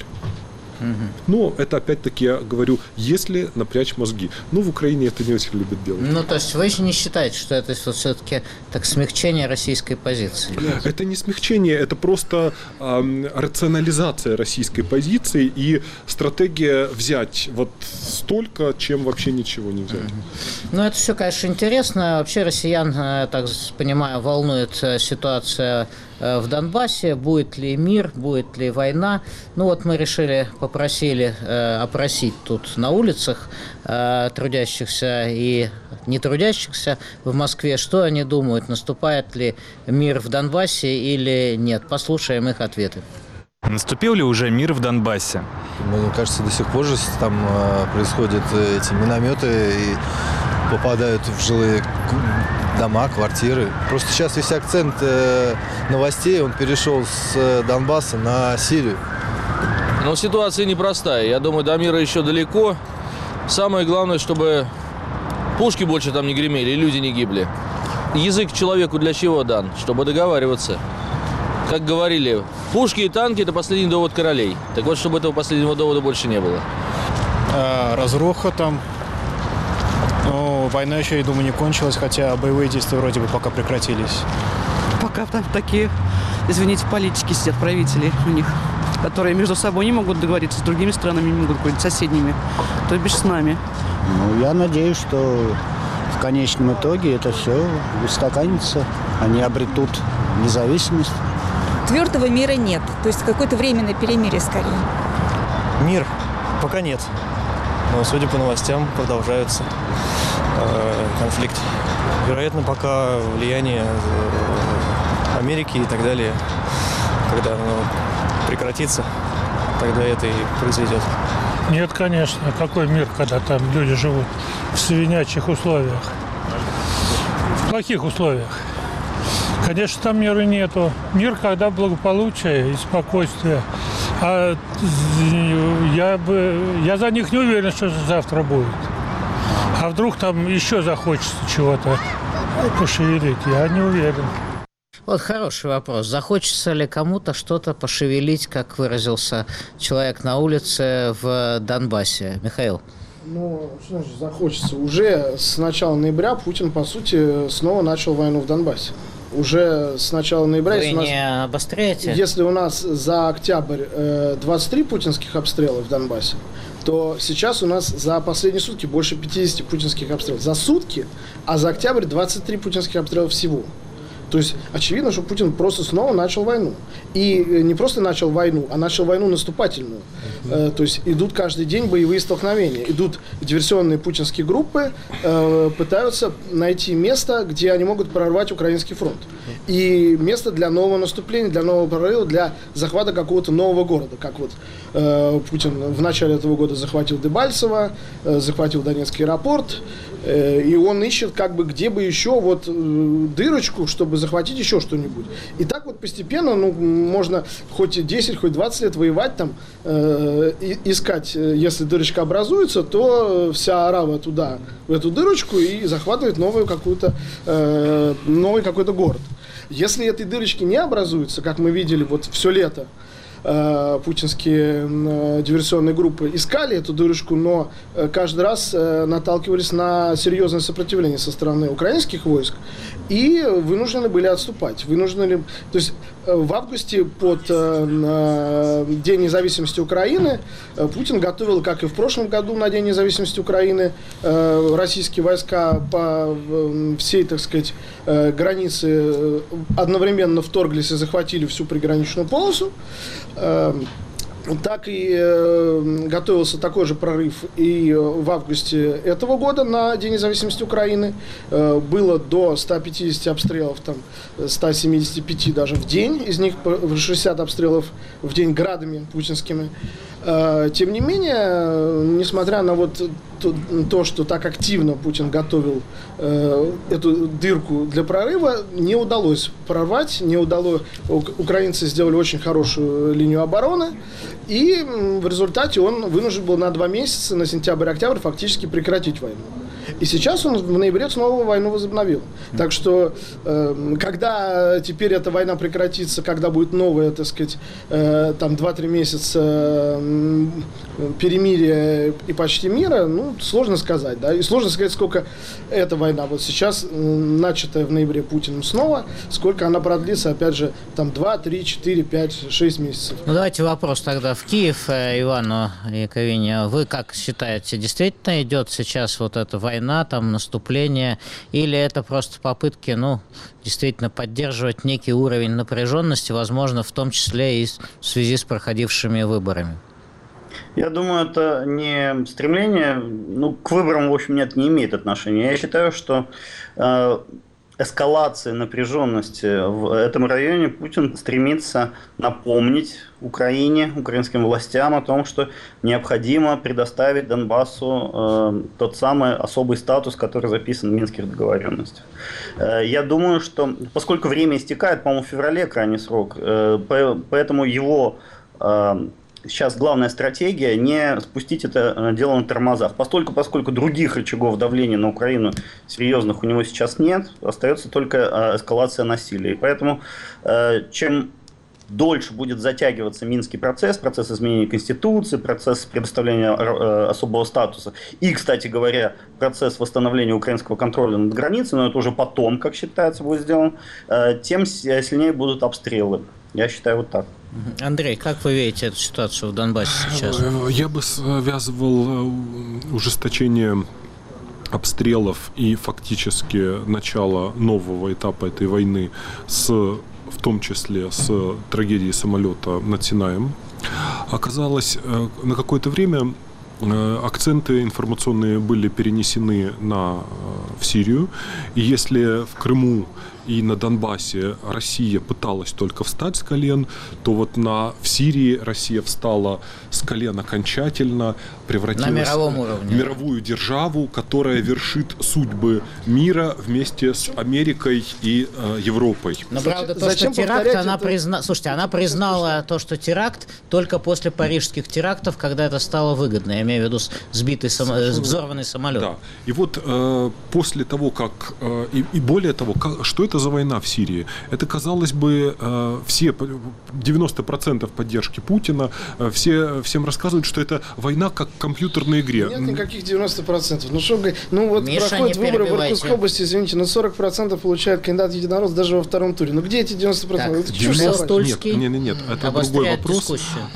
[SPEAKER 2] Но это опять-таки, я говорю, если напрячь мозги. Но в Украине это не очень любят делать.
[SPEAKER 1] Ну, то есть вы же не считаете, что это все-таки так смягчение российской позиции?
[SPEAKER 2] Это не смягчение, это просто рационализация российской позиции и стратегия взять вот столько, чем вообще ничего не взять.
[SPEAKER 1] Ну, это все, конечно, интересно. Вообще россиян, так понимаю, волнует ситуация в Донбассе, будет ли мир, будет ли война. Ну вот мы решили, попросили опросить тут на улицах трудящихся и не трудящихся в Москве, что они думают, наступает ли мир в Донбассе или нет. Послушаем их ответы.
[SPEAKER 6] Наступил ли уже мир в Донбассе?
[SPEAKER 7] Мне кажется, до сих пор же там происходят эти минометы и попадают в жилые дома, квартиры. Просто сейчас весь акцент новостей, он перешел с Донбасса на Сирию.
[SPEAKER 8] Но ситуация непростая. Я думаю, до мира еще далеко. Самое главное, чтобы пушки больше там не гремели и люди не гибли. Язык человеку для чего дан? Чтобы договариваться. Как говорили, пушки и танки – это последний довод королей. Так вот, чтобы этого последнего довода больше не было.
[SPEAKER 9] Разруха там. Ну, война еще, я думаю, не кончилась, хотя боевые действия вроде бы пока прекратились.
[SPEAKER 10] Пока там такие, извините, политики сидят, правители у них, которые между собой не могут договориться, с другими странами не могут говорить, соседними, то бишь с нами.
[SPEAKER 11] Ну, я надеюсь, что в конечном итоге это все устаканится, они обретут независимость.
[SPEAKER 12] Твердого мира нет, то есть какое-то временное перемирие скорее.
[SPEAKER 13] Мир пока нет, но, судя по новостям, продолжается конфликт. Вероятно, пока влияние Америки и так далее, когда оно прекратится, тогда это и произойдет.
[SPEAKER 14] Нет, конечно. Какой мир, когда там люди живут в свинячьих условиях, в плохих условиях? Конечно, там мира нету. Мир, когда благополучие и спокойствие. А я за них не уверен, что завтра будет. А вдруг там еще захочется чего-то пошевелить? Я не уверен.
[SPEAKER 1] Вот хороший вопрос. Захочется ли кому-то что-то пошевелить, как выразился человек на улице в Донбассе? Михаил.
[SPEAKER 5] Ну, что значит захочется? Уже с начала ноября Путин, по сути, снова начал войну в Донбассе. Уже с начала ноября...
[SPEAKER 1] Вы не обостряете?
[SPEAKER 5] Если у нас за октябрь 23 путинских обстрела в Донбассе, то сейчас у нас за последние сутки больше 50 путинских обстрелов. За сутки, а за октябрь 23 путинских обстрела всего. То есть очевидно, что Путин просто снова начал войну. И не просто начал войну, а начал войну наступательную. То есть идут каждый день боевые столкновения. Идут диверсионные путинские группы, пытаются найти место, где они могут прорвать украинский фронт. И место для нового наступления, для нового прорыва, для захвата какого-то нового города. Как вот Путин в начале этого года захватил Дебальцево, захватил Донецкий аэропорт. И он ищет, как бы, где бы еще вот дырочку, чтобы захватить еще что-нибудь. И так вот постепенно, ну, можно хоть 10, хоть 20 лет воевать там, искать, если дырочка образуется, то вся арава туда, в эту дырочку, и захватывает новый какой-то город. Если этой дырочки не образуется, как мы видели вот все лето, путинские диверсионные группы искали эту дырочку, но каждый раз наталкивались на серьезное сопротивление со стороны украинских войск и вынуждены были отступать. То есть в августе под День независимости Украины Путин готовил, как и в прошлом году на День независимости Украины, российские войска по всей, так сказать, границе одновременно вторглись и захватили всю приграничную полосу. так и готовился такой же прорыв и в августе этого года на День независимости Украины. Было до 150 обстрелов, там, 175 даже в день, из них 60 обстрелов в день градами путинскими. Тем не менее, несмотря на вот то, что так активно Путин готовил эту дырку для прорыва, не удалось прорвать, не удалось. Украинцы сделали очень хорошую линию обороны, и в результате он вынужден был на 2 месяца, на сентябрь-октябрь, фактически прекратить войну. И сейчас он в ноябре снова войну возобновил. Так что, когда теперь эта война прекратится, когда будет новая, так сказать, там 2-3 месяца перемирия и почти мира, ну, сложно сказать, да, и сложно сказать, сколько эта война, вот сейчас, начатая в ноябре Путиным снова, сколько она продлится, опять же, там 2, 3, 4, 5, 6 месяцев.
[SPEAKER 1] Ну, давайте вопрос тогда в Киев, Ивану Яковине. Вы как считаете, действительно идет сейчас вот эта война, там, наступление, или это просто попытки, ну, действительно поддерживать некий уровень напряженности, возможно, в том числе и в связи с проходившими выборами?
[SPEAKER 3] Я думаю, это не стремление, ну, к выборам, в общем, нет, не имеет отношения. Я считаю, что эскалации напряженности в этом районе Путин стремится напомнить Украине, украинским властям о том, что необходимо предоставить Донбассу тот самый особый статус, который записан в Минских договоренностях. Я думаю, что поскольку время истекает, по-моему, в феврале крайний срок, поэтому его сейчас главная стратегия не спустить это дело на тормозах. Поскольку других рычагов давления на Украину серьезных у него сейчас нет, остается только эскалация насилия. И поэтому чем дольше будет затягиваться Минский процесс изменения Конституции, процесс предоставления особого статуса и, кстати говоря, процесс восстановления украинского контроля над границей, но это уже потом, как считается, будет сделано, тем сильнее будут обстрелы. Я считаю вот так.
[SPEAKER 1] Андрей, как вы видите эту ситуацию в Донбассе сейчас?
[SPEAKER 2] Я бы связывал ужесточение обстрелов и фактически начало нового этапа этой войны в том числе с трагедией самолета над Синаем. Оказалось, на какое-то время акценты информационные были перенесены в Сирию. И если в Крыму и на Донбассе Россия пыталась только встать с колен, то вот в Сирии Россия встала с колен окончательно, превратилась
[SPEAKER 1] на мировом уровне
[SPEAKER 2] в мировую державу, которая вершит судьбы мира вместе с Америкой и Европой.
[SPEAKER 1] Но правда, то, что теракт, она признала то, что теракт только после парижских терактов, когда это стало выгодно. Я имею в виду взорванный самолет. Да.
[SPEAKER 2] И вот после того, как... И более того, что это за война в Сирии? Это, казалось бы, все 90% поддержки Путина, всем рассказывают, что это война как в компьютерной игре.
[SPEAKER 5] Нет никаких 90%. Ну вот Миша, проходят выборы в Иркутской области, извините, но 40% получает кандидат в единоросс даже во втором туре. Ну где эти 90%?
[SPEAKER 2] Нет, это другой вопрос.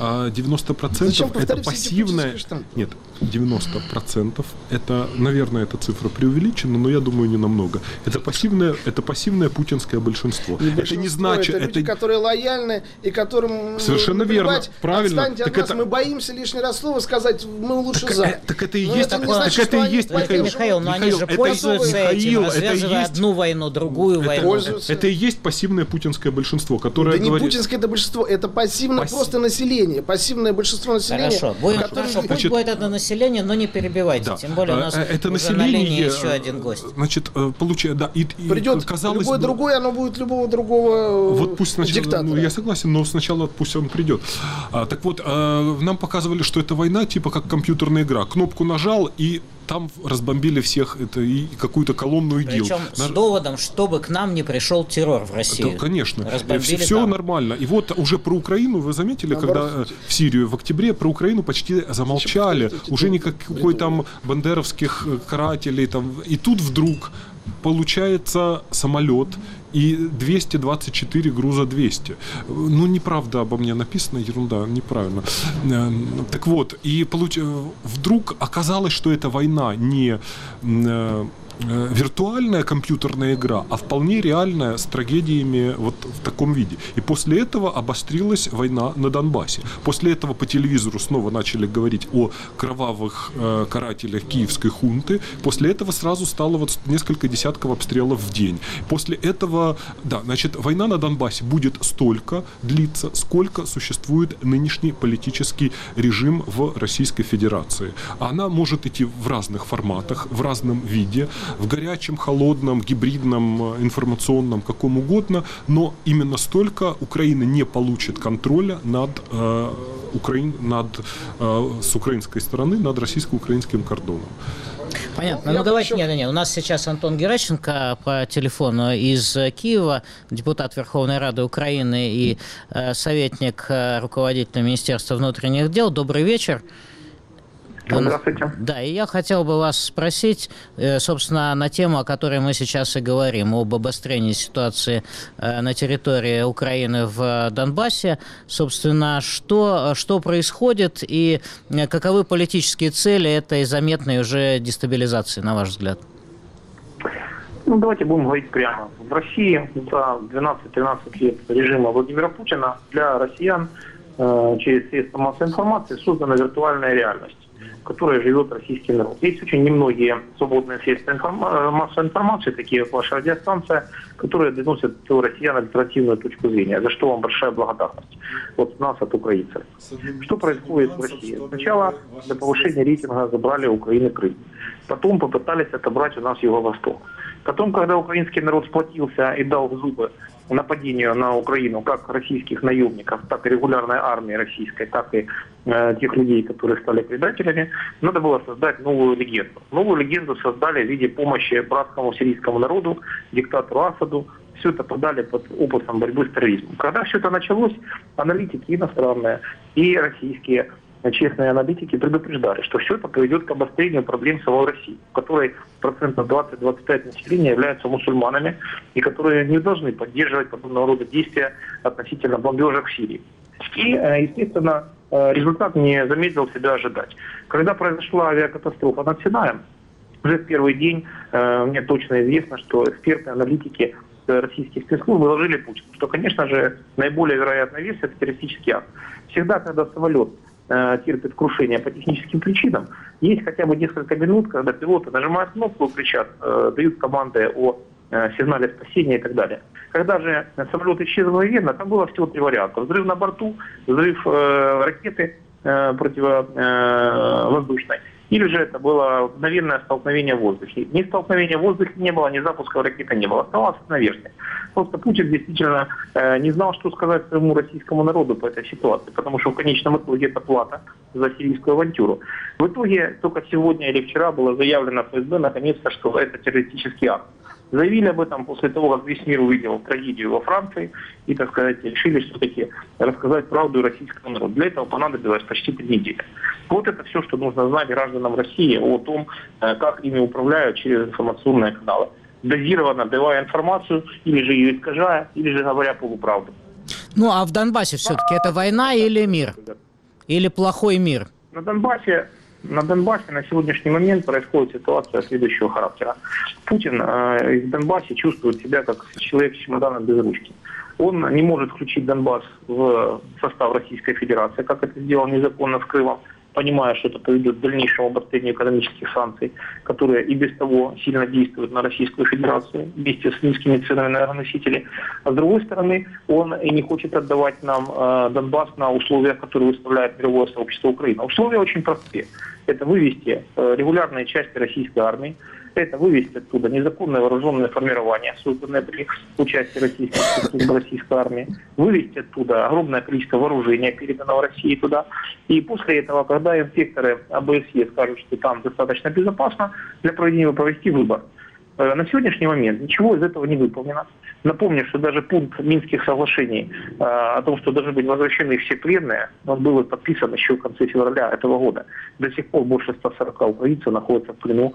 [SPEAKER 2] 90% это пассивная... Нет, 90% это, наверное, эта цифра преувеличена, но я думаю, не намного. Это пассивное путинское большинство.
[SPEAKER 5] Это не значит... Это люди, которые лояльны и которым...
[SPEAKER 2] Совершенно верно, правильно.
[SPEAKER 5] Отстаньте от нас, мы боимся лишний раз слова сказать, мы лучше за.
[SPEAKER 2] Так это и есть,
[SPEAKER 1] Михаил, но они же пользуются этим, развязывая одну войну, другую войну.
[SPEAKER 2] Это и есть пассивное путинское большинство, которое
[SPEAKER 5] говорит... Да не путинское это большинство, это пассивное просто население, пассивное большинство населения.
[SPEAKER 1] Хорошо, пусть будет это население, но не перебивайте, тем более у нас уже на линии еще один гость.
[SPEAKER 2] Значит,
[SPEAKER 5] придет любой другой, оно будет любого другого
[SPEAKER 2] вот пусть сначала,
[SPEAKER 5] диктатора.
[SPEAKER 2] Я согласен, но сначала пусть он придет. Так вот, нам показывали, что это война типа как компьютерная игра. Кнопку нажал, и там разбомбили всех и какую-то колонну ИГИЛ.
[SPEAKER 1] Причем с доводом, чтобы к нам не пришел террор в Россию.
[SPEAKER 2] Да, конечно. Все нормально. И вот уже про Украину, вы заметили, когда в Сирию в октябре про Украину почти замолчали. Уже никакой там бандеровских карателей. Там. И тут вдруг получается самолет и 224 груза 200. Ну, неправда обо мне написано, ерунда, неправильно. Так вот, и вдруг оказалось, что эта война не виртуальная компьютерная игра, а вполне реальная с трагедиями вот в таком виде. И после этого обострилась война на Донбассе. После этого по телевизору снова начали говорить о кровавых карателях киевской хунты. После этого сразу стало вот несколько десятков обстрелов в день. После этого, да, значит, война на Донбассе будет столько длиться, сколько существует нынешний политический режим в Российской Федерации. Она может идти в разных форматах, в разном виде, в горячем, холодном, гибридном, информационном, каком угодно, но именно столько Украина не получит контроля с украинской стороны над российско-украинским кордоном.
[SPEAKER 1] Понятно. Ну давайте, нет. У нас сейчас Антон Геращенко по телефону из Киева, депутат Верховной Рады Украины и советник руководителя Министерства внутренних дел. Добрый вечер.
[SPEAKER 15] Здравствуйте.
[SPEAKER 1] Да, и я хотел бы вас спросить, собственно, на тему, о которой мы сейчас и говорим, об обострении ситуации на территории Украины в Донбассе. Собственно, что происходит и каковы политические цели этой заметной уже дестабилизации, на ваш взгляд?
[SPEAKER 15] Ну, давайте будем говорить прямо. В России за 12-13 лет режима Владимира Путина для россиян через средства массовой информации создана виртуальная реальность, в которой живет российский народ. Есть очень немногие свободные средства массовой информации, такие как ваша радиостанция, которые доносят до россиян альтернативную точку зрения, за что вам большая благодарность от нас, от украинцев. Что происходит в России? Сначала для повышения рейтинга забрали у Украины Крым. Потом попытались отобрать у нас Юго-Восток. Потом, когда украинский народ сплотился и дал в зубы нападению на Украину как российских наемников, так и регулярной армии российской, так и тех людей, которые стали предателями, надо было создать новую легенду. Новую легенду создали в виде помощи братскому сирийскому народу, диктатору Асаду. Все это подали под опытом борьбы с терроризмом. Когда все это началось, аналитики иностранные и российские честные аналитики предупреждали, что все это приведет к обострению проблем самой России, в которой процентов 20-25 населения являются мусульманами и которые не должны поддерживать подобного рода действия относительно бомбежек в Сирии. И, естественно, результат не замедлил себя ожидать. Когда произошла авиакатастрофа над Синаем, уже в первый день мне точно известно, что эксперты, аналитики российских спецслужб доложили Путину, что, конечно же, наиболее вероятная версия – это террористический акт. Всегда, когда самолет терпит крушение по техническим причинам, есть хотя бы несколько минут, когда пилоты нажимают кнопку, кричат, дают команды о сигнале спасения и так далее. Когда же самолет исчез мгновенно, там было всего 3 варианта. Взрыв на борту, взрыв ракеты противовоздушной, или же это было мгновенное столкновение в воздухе. Ни столкновения в воздухе не было, ни запуска ракеты не было. Оставалось наверное. Просто Путин действительно не знал, что сказать своему российскому народу по этой ситуации, потому что в конечном итоге это плата за сирийскую авантюру. В итоге только сегодня или вчера было заявлено ФСБ наконец-то, что это террористический акт. Заявили об этом после того, как весь мир увидел трагедию во Франции и, так сказать, решили все-таки рассказать правду российскому народу. Для этого понадобилось почти 3 недели. Вот это все, что нужно знать гражданам России о том, как ими управляют через информационные каналы. Дозированно давая информацию, или же ее искажая, или же говоря полуправду.
[SPEAKER 1] Ну, а в Донбассе все-таки это война или мир? Или плохой мир?
[SPEAKER 15] На Донбассе на сегодняшний момент происходит ситуация следующего характера. Путин в Донбассе чувствует себя как человек с чемоданом без ручки. Он не может включить Донбасс в состав Российской Федерации, как это сделал незаконно с Крымом, понимая, что это приведет к дальнейшему обострению экономических санкций, которые и без того сильно действуют на Российскую Федерацию вместе с низкими ценами на энергоносители. А с другой стороны, он и не хочет отдавать нам Донбасс на условиях, которые выставляет мировое сообщество Украины. Условия очень простые. Это вывести регулярные части российской армии, это вывести оттуда незаконное вооруженное формирование, созданное при участии российской армии, вывести оттуда огромное количество вооружения, переданного России туда. И после этого, когда инспекторы ОБСЕ скажут, что там достаточно безопасно для проведения, провести выбор. На сегодняшний момент ничего из этого не выполнено. Напомню, что даже пункт Минских соглашений о том, что должны быть возвращены все пленные, он был подписан еще в конце февраля этого года. До сих пор больше 140 украинцев находятся в плену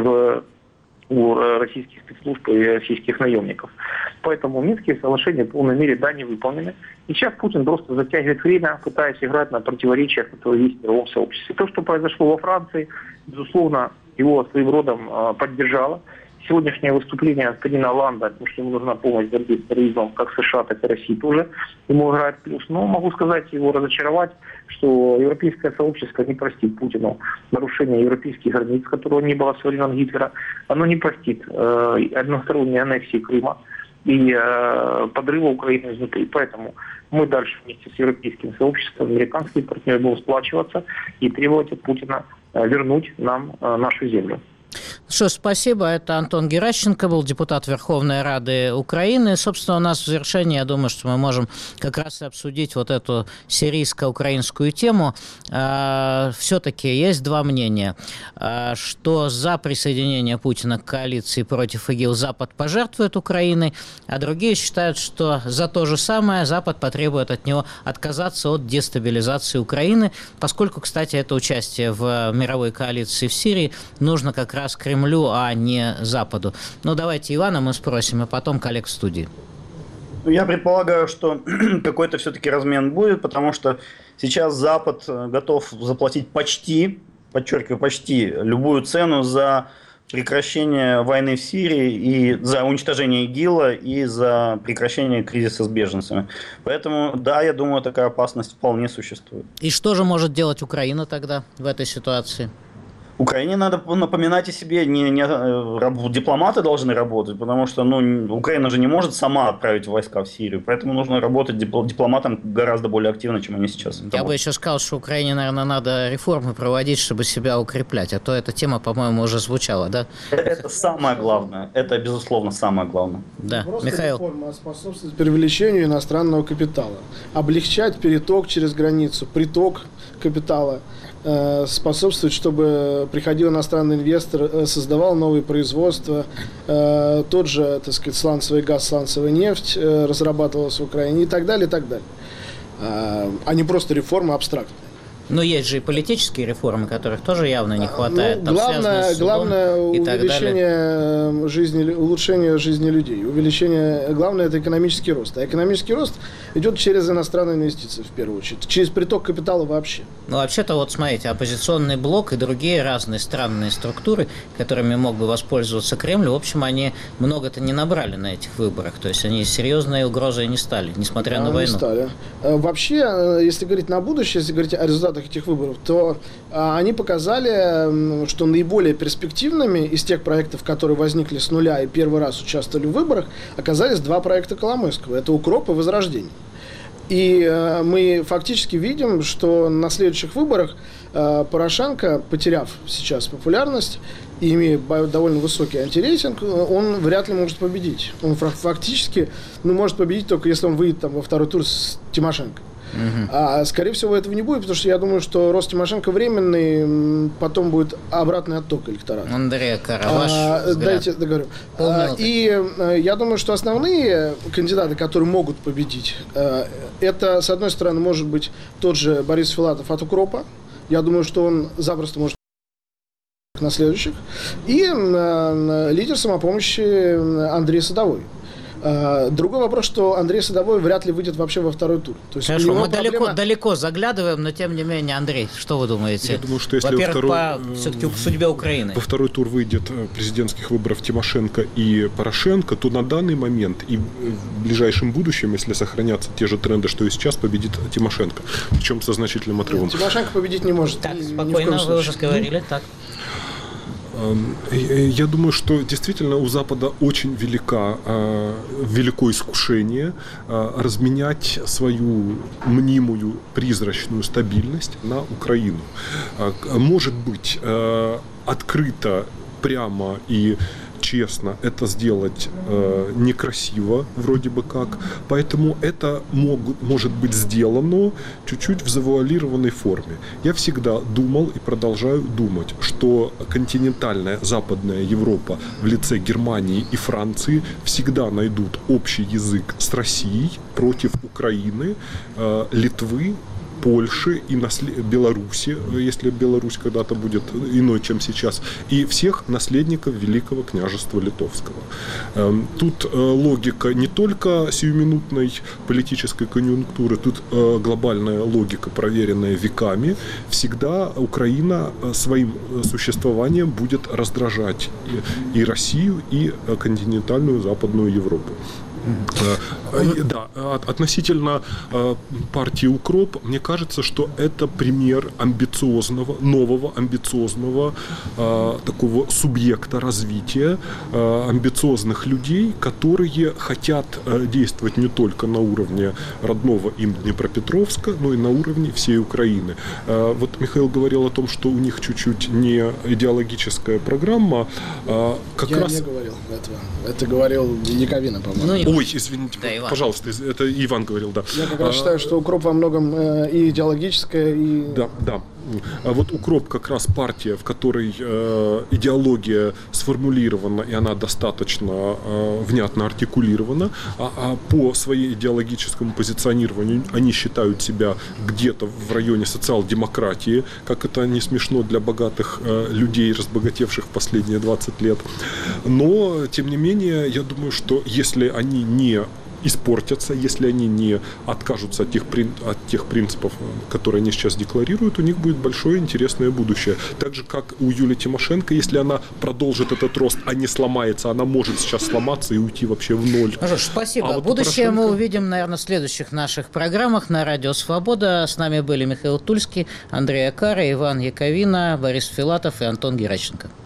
[SPEAKER 15] у российских спецслужб и российских наемников. Поэтому Минские соглашения в полной мере не выполнены. И сейчас Путин просто затягивает время, пытаясь играть на противоречиях, которые есть в мировом сообществе. То, что произошло во Франции, безусловно, его своим родом поддержало. сегодняшнее выступление господина Олланда, потому что ему нужна помощь в борьбе с терроризмом, как США, так и России тоже ему играет плюс. Но могу сказать, его разочаровать, что европейское сообщество не простит Путину нарушения европейских границ, которого не было со времен Гитлера. Оно не простит односторонней аннексии Крыма и подрыва Украины изнутри. Поэтому мы дальше вместе с европейским сообществом, американскими партнерами будем сплачиваться и требовать от Путина вернуть нам нашу землю.
[SPEAKER 1] Что ж, спасибо. Это Антон Геращенко был, депутат Верховной Рады Украины. Собственно, у нас в завершении, я думаю, что мы можем как раз и обсудить вот эту сирийско-украинскую тему. Все-таки есть два мнения, что за присоединение Путина к коалиции против ИГИЛ Запад пожертвует Украиной, а другие считают, что за то же самое Запад потребует от него отказаться от дестабилизации Украины, поскольку, кстати, это участие в мировой коалиции в Сирии нужно как раз Кремлю, а не Западу. Ну, давайте Ивана мы спросим, а потом коллег в студии.
[SPEAKER 3] Я предполагаю, что какой-то все-таки размен будет, потому что сейчас Запад готов заплатить почти, подчеркиваю, почти любую цену за прекращение войны в Сирии и за уничтожение ИГИЛа и за прекращение кризиса с беженцами. Поэтому, да, я думаю, такая опасность вполне существует.
[SPEAKER 1] И что же может делать Украина тогда в этой ситуации?
[SPEAKER 3] Украине надо напоминать о себе, дипломаты должны работать, потому что Украина же не может сама отправить войска в Сирию, поэтому нужно работать дипломатам гораздо более активно, чем они сейчас.
[SPEAKER 1] Я бы еще сказал, что Украине, наверное, надо реформы проводить, чтобы себя укреплять, а то эта тема, по-моему, уже звучала, да?
[SPEAKER 3] Это самое главное, это, безусловно, самое главное.
[SPEAKER 1] Да,
[SPEAKER 5] просто
[SPEAKER 1] Михаил.
[SPEAKER 5] Реформа способствует привлечению иностранного капитала, облегчать переток через границу, приток капитала, способствовать, чтобы приходил иностранный инвестор, создавал новые производства, тот же, так сказать, сланцевый газ, сланцевая нефть разрабатывалась в Украине и так далее, а не просто реформы абстрактные.
[SPEAKER 1] Но есть же и политические реформы, которых тоже явно не хватает.
[SPEAKER 5] Главное улучшение жизни людей. Главное это экономический рост. А экономический рост идет через иностранные инвестиции в первую очередь, через приток капитала вообще.
[SPEAKER 1] Ну, вообще-то, вот смотрите, оппозиционный блок и другие разные странные структуры, которыми мог бы воспользоваться Кремль, в общем, они много-то не набрали на этих выборах. То есть они серьезной угрозой не стали, несмотря на войну.
[SPEAKER 5] Не стали. Вообще, если говорить на будущее, если говорить о результатах этих выборов, то они показали, что наиболее перспективными из тех проектов, которые возникли с нуля и первый раз участвовали в выборах, оказались два проекта Коломойского. Это «Укроп» и «Возрождение». И мы фактически видим, что на следующих выборах Порошенко, потеряв сейчас популярность и имея довольно высокий антирейтинг, он вряд ли может победить. Он фактически может победить только если он выйдет во второй тур с Тимошенко. А скорее всего этого не будет, потому что я думаю, что рост Тимошенко временный, потом будет обратный отток электората.
[SPEAKER 1] Андрея Караваш.
[SPEAKER 5] Дайте договорю. И я думаю, что основные кандидаты, которые могут победить, это, с одной стороны, может быть тот же Борис Филатов от «Укропа». Я думаю, что он запросто может на следующих. И лидер самопомощи Андрей Садовой. Другой вопрос, что Андрей Садовой вряд ли выйдет вообще во второй тур. То есть
[SPEAKER 1] хорошо, мы далеко заглядываем, но тем не менее, Андрей, что вы думаете?
[SPEAKER 2] Я думаю, что если
[SPEAKER 1] все-таки в судьбе Украины.
[SPEAKER 2] Во второй тур выйдет президентских выборов Тимошенко и Порошенко, то на данный момент и в ближайшем будущем, если сохранятся те же тренды, что и сейчас, победит Тимошенко. Причем со значительным отрывом.
[SPEAKER 5] Нет, Тимошенко победить не может.
[SPEAKER 1] Так, спокойно, вы уже говорили, так.
[SPEAKER 2] Я думаю, что действительно у Запада очень велико искушение разменять свою мнимую призрачную стабильность на Украину. Может быть, открыто, прямо и честно это сделать некрасиво, вроде бы как. Поэтому это может быть сделано чуть-чуть в завуалированной форме. Я всегда думал и продолжаю думать, что континентальная Западная Европа в лице Германии и Франции всегда найдут общий язык с Россией против Украины, Литвы Польши и Беларуси, если Беларусь когда-то будет иной, чем сейчас, и всех наследников Великого княжества Литовского. Тут логика не только сиюминутной политической конъюнктуры, тут глобальная логика, проверенная веками. Всегда Украина своим существованием будет раздражать и Россию, и континентальную Западную Европу. Да, относительно партии «Укроп», мне кажется, что это пример амбициозного, нового амбициозного такого субъекта развития, амбициозных людей, которые хотят действовать не только на уровне родного им Днепропетровска, но и на уровне всей Украины. Вот Михаил говорил о том, что у них чуть-чуть не идеологическая программа.
[SPEAKER 5] Я не говорил этого. Это говорил Яковина, по-моему.
[SPEAKER 2] Ой, извините, да, пожалуйста, это Иван говорил, да.
[SPEAKER 5] Я как раз считаю, что «Укроп» во многом и идеологическая, и...
[SPEAKER 2] Да. А вот «Укроп» как раз партия, в которой идеология сформулирована, и она достаточно внятно артикулирована, а по своей идеологическому позиционированию они считают себя где-то в районе социал-демократии, как это не смешно для богатых людей, разбогатевших в последние 20 лет. Но, тем не менее, я думаю, что если они не испортятся, если они не откажутся от тех принципов, которые они сейчас декларируют, у них будет большое интересное будущее. Так же, как у Юлии Тимошенко, если она продолжит этот рост, а не сломается, она может сейчас сломаться и уйти вообще в ноль.
[SPEAKER 1] Ну что ж, спасибо. Будущее мы увидим, наверное, в следующих наших программах на Радио Свобода. С нами были Михаил Тульский, Андрей Акара, Иван Яковина, Борис Филатов и Антон Геращенко.